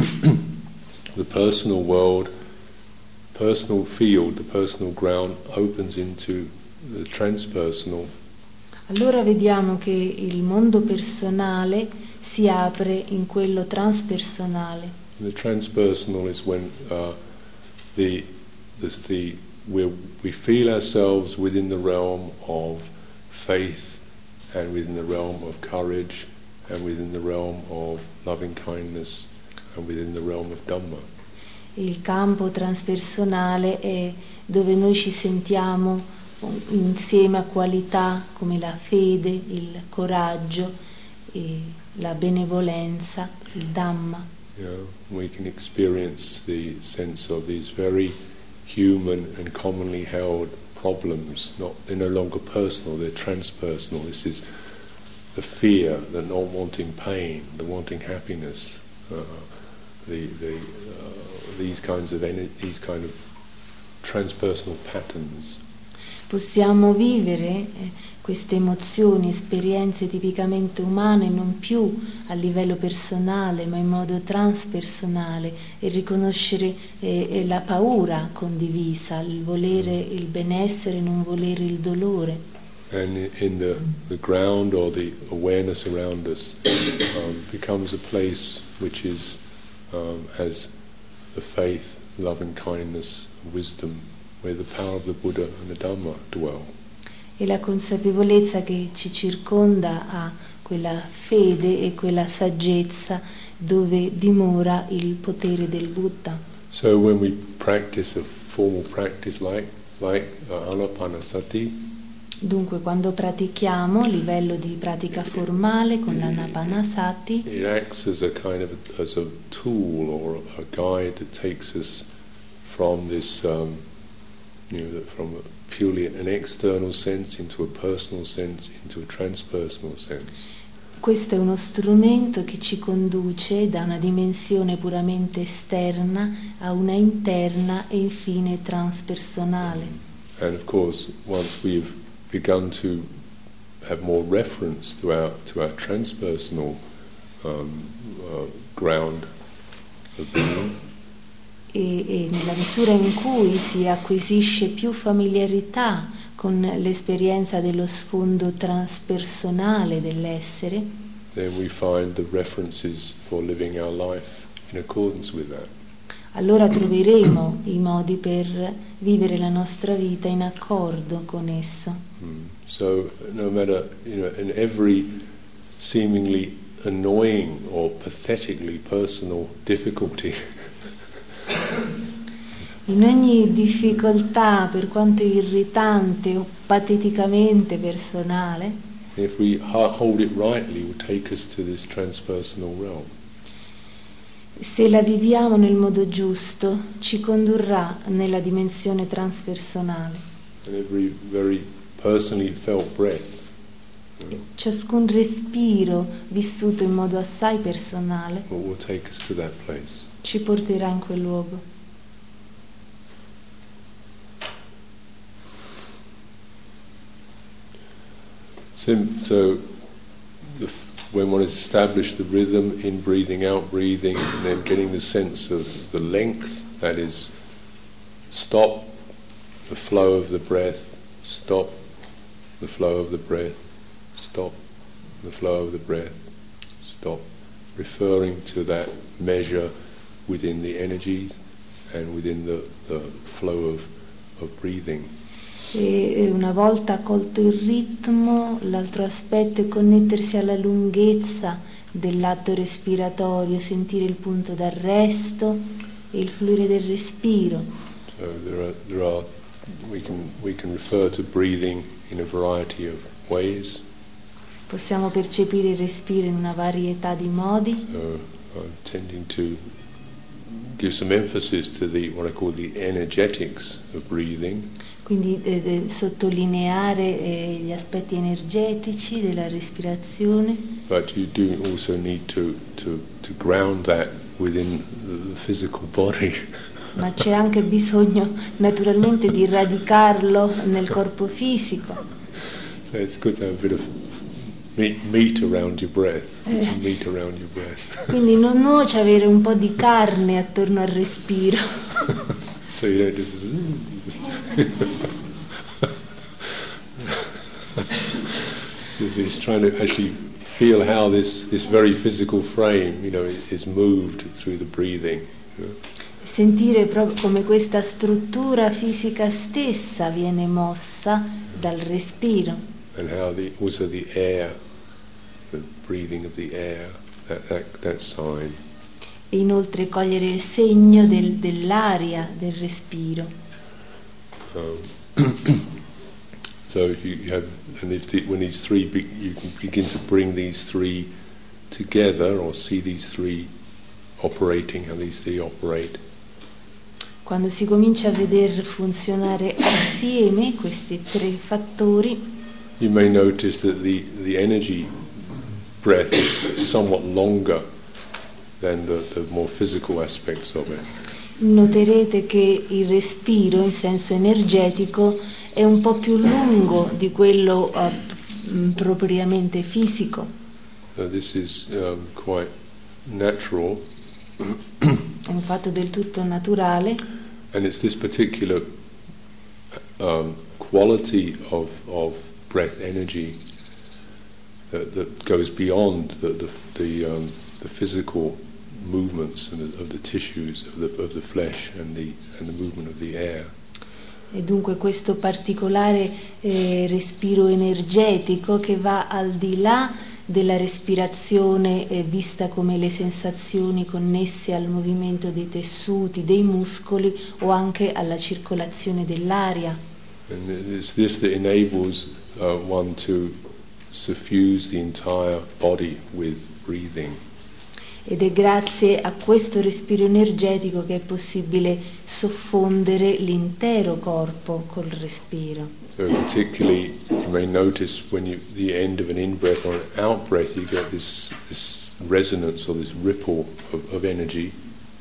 the personal world, personal field, the personal ground opens into the transpersonal.
Allora vediamo che il mondo personale si apre in quello transpersonale.
The transpersonal is when uh, the the, the we we feel ourselves within the realm of faith and within the realm of courage and within the realm of loving kindness and within the realm of Dhamma.
Il campo transpersonale è dove noi ci sentiamo insieme a qualità come la fede, il coraggio e la benevolenza, il Dhamma.
Yeah, we can experience the sense of these very human and commonly held problems. Not, they're no longer personal, they're transpersonal. This is the fear, the not wanting pain, the wanting happiness, uh, the, the, uh, these kinds of ener- these kind of transpersonal patterns.
Possiamo vivere eh, queste emozioni, esperienze tipicamente umane non più a livello personale ma in modo transpersonale e riconoscere eh, la paura condivisa, il volere il benessere, non volere il dolore.
And in the, the ground or the awareness around us um, becomes a place which is um, has the faith, loving kindness, wisdom, where the power of the Buddha and the Dhamma dwell.
E la consapevolezza che ci circonda ha quella fede e quella saggezza dove dimora il potere del Buddha.
So when we practice a formal practice like like uh, Anapanasati,
dunque quando pratichiamo a livello di pratica formale con l'Anapanasati,
it acts as a kind of a, as a tool or a guide that takes us from this um, you know, from a purely an external sense into a personal sense, into a transpersonal sense.
Questo è uno strumento che ci conduce da una dimensione puramente esterna a una interna e infine transpersonale.
And of course, once we've begun to have more reference to our to our transpersonal um, uh, ground of being,
E, e nella misura in cui si acquisisce più familiarità con l'esperienza dello sfondo transpersonale dell'essere,
then we find the references for living our life in accordance with that.
allora troveremo i modi per vivere la nostra vita in accordo con esso.
Mm. So no matter, you know, in every seemingly annoying or pathetically personal difficulty,
in ogni difficoltà, per quanto irritante o pateticamente personale,
if we hold it rightly, will take us to this transpersonal realm.
se la viviamo nel modo giusto, ci condurrà nella dimensione transpersonale.
And every very personally felt breath, you know,
Ciascun respiro vissuto in modo assai personale
will take us to that place.
ci porterà in quel luogo.
Sim- so the, when one has established the rhythm in breathing out, breathing, and then getting the sense of the length, that is, stop the flow of the breath, stop the flow of the breath, stop the flow of the breath, stop, referring to that measure within the energies and within the, the flow of, of breathing.
E una volta colto il ritmo, l'altro aspetto è connettersi alla lunghezza dell'atto respiratorio, sentire il punto d'arresto e il fluire del respiro.
So there are, there are we can we can refer to breathing in a variety of ways.
Possiamo percepire il respiro in una varietà di modi.
So I'm tending to give some emphasis to the what I call the energetics of breathing.
Quindi eh, eh, sottolineare eh, gli aspetti energetici della respirazione.
But you do also need to, to, to ground that within the physical body.
Ma c'è anche bisogno naturalmente di radicarlo nel corpo fisico.
So it's good to have a bit of meat, meat around your breath. Put some meat around your breath.
Quindi non nuoce avere un po' di carne attorno al respiro.
So you don't just He's trying to actually feel how this, this very physical frame, you know, is moved through the breathing. You know?
Sentire proprio come questa struttura fisica stessa viene mossa dal respiro.
And how the also the air, the breathing of the air, that, that, that sign.
E inoltre cogliere il segno del, dell'aria, del respiro.
Um, so you, you have, and if the, when these three, be, you can begin to bring these three together, or see these three operating, how these three operate.
Quando si comincia a veder funzionare assieme questi tre fattori,
you may notice that the, the energy breath is somewhat longer than the, the more physical aspects of it.
noterete che il respiro in senso energetico è un po' più lungo di quello uh, propriamente fisico.
Uh, this is um, quite natural.
È un fatto del tutto naturale.
And it's this particular um, quality of, of breath energy that, that goes beyond the, the, the, um, the physical movements of the, of the tissues of the, of the flesh and the, and the movement of the air.
E dunque questo particolare eh, respiro energetico che va al di là della respirazione eh, vista come le sensazioni connesse al movimento dei tessuti, dei muscoli o anche alla circolazione dell'aria.
And it's this that enables uh, one to suffuse the entire body with breathing.
Ed è grazie a questo respiro energetico che è possibile soffondere l'intero corpo col respiro.
So particularly you may notice when you the end of an in-breath or an out-breath you get this, this resonance or this ripple of, of energy.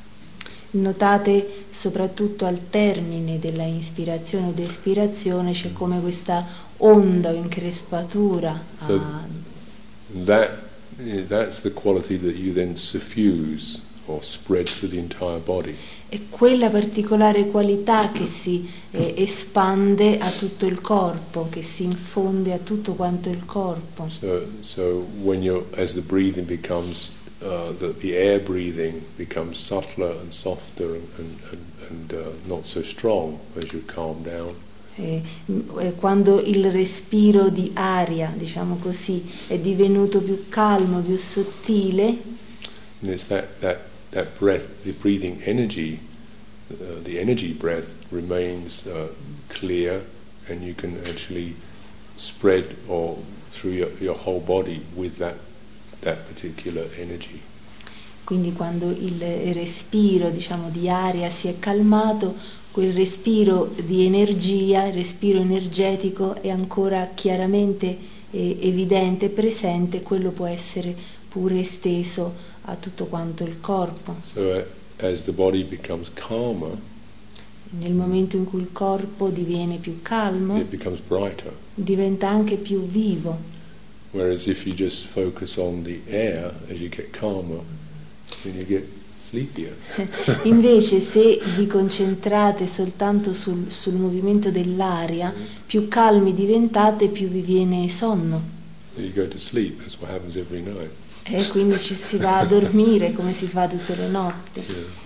Notate soprattutto al termine della inspirazione ed espirazione c'è come questa onda o increspatura.
So
a...
that that's the quality that you then suffuse or spread through the entire body.
È quella particolare qualità che si eh, espande a tutto il corpo, che si infonde a tutto quanto il corpo.
So, so when you're, as the breathing becomes, uh, the, the air breathing becomes subtler and softer and, and, and, and uh, not so strong as you calm down.
Eh, quando il respiro di aria, diciamo così, è divenuto più calmo, più sottile,
and it's that, that, that breath, the breathing energy, uh, the energy breath remains uh, clear, and you can actually spread or through your, your whole body with that, that particular energy.
Quindi quando il respiro, diciamo, di aria si è calmato, quel respiro di energia, il respiro energetico è ancora chiaramente eh, evidente, presente, quello può essere pure esteso a tutto quanto il corpo.
So uh, as the body becomes calmer,
nel momento in cui il corpo diviene più calmo,
it becomes brighter.
diventa anche più vivo.
Whereas if you just focus on the air, as you get calmer, then you get sleepier.
Invece se vi concentrate soltanto sul, sul movimento dell'aria, più calmi diventate, più vi viene sonno.
So you go to sleep, that's what happens every night.
E quindi ci si va a dormire come si fa tutte le notti.
Yeah.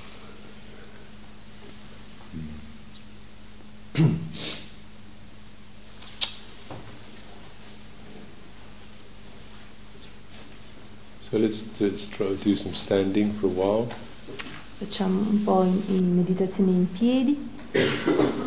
So let's, let's try to do some standing for a while.
Facciamo un po' in, in meditazione in piedi.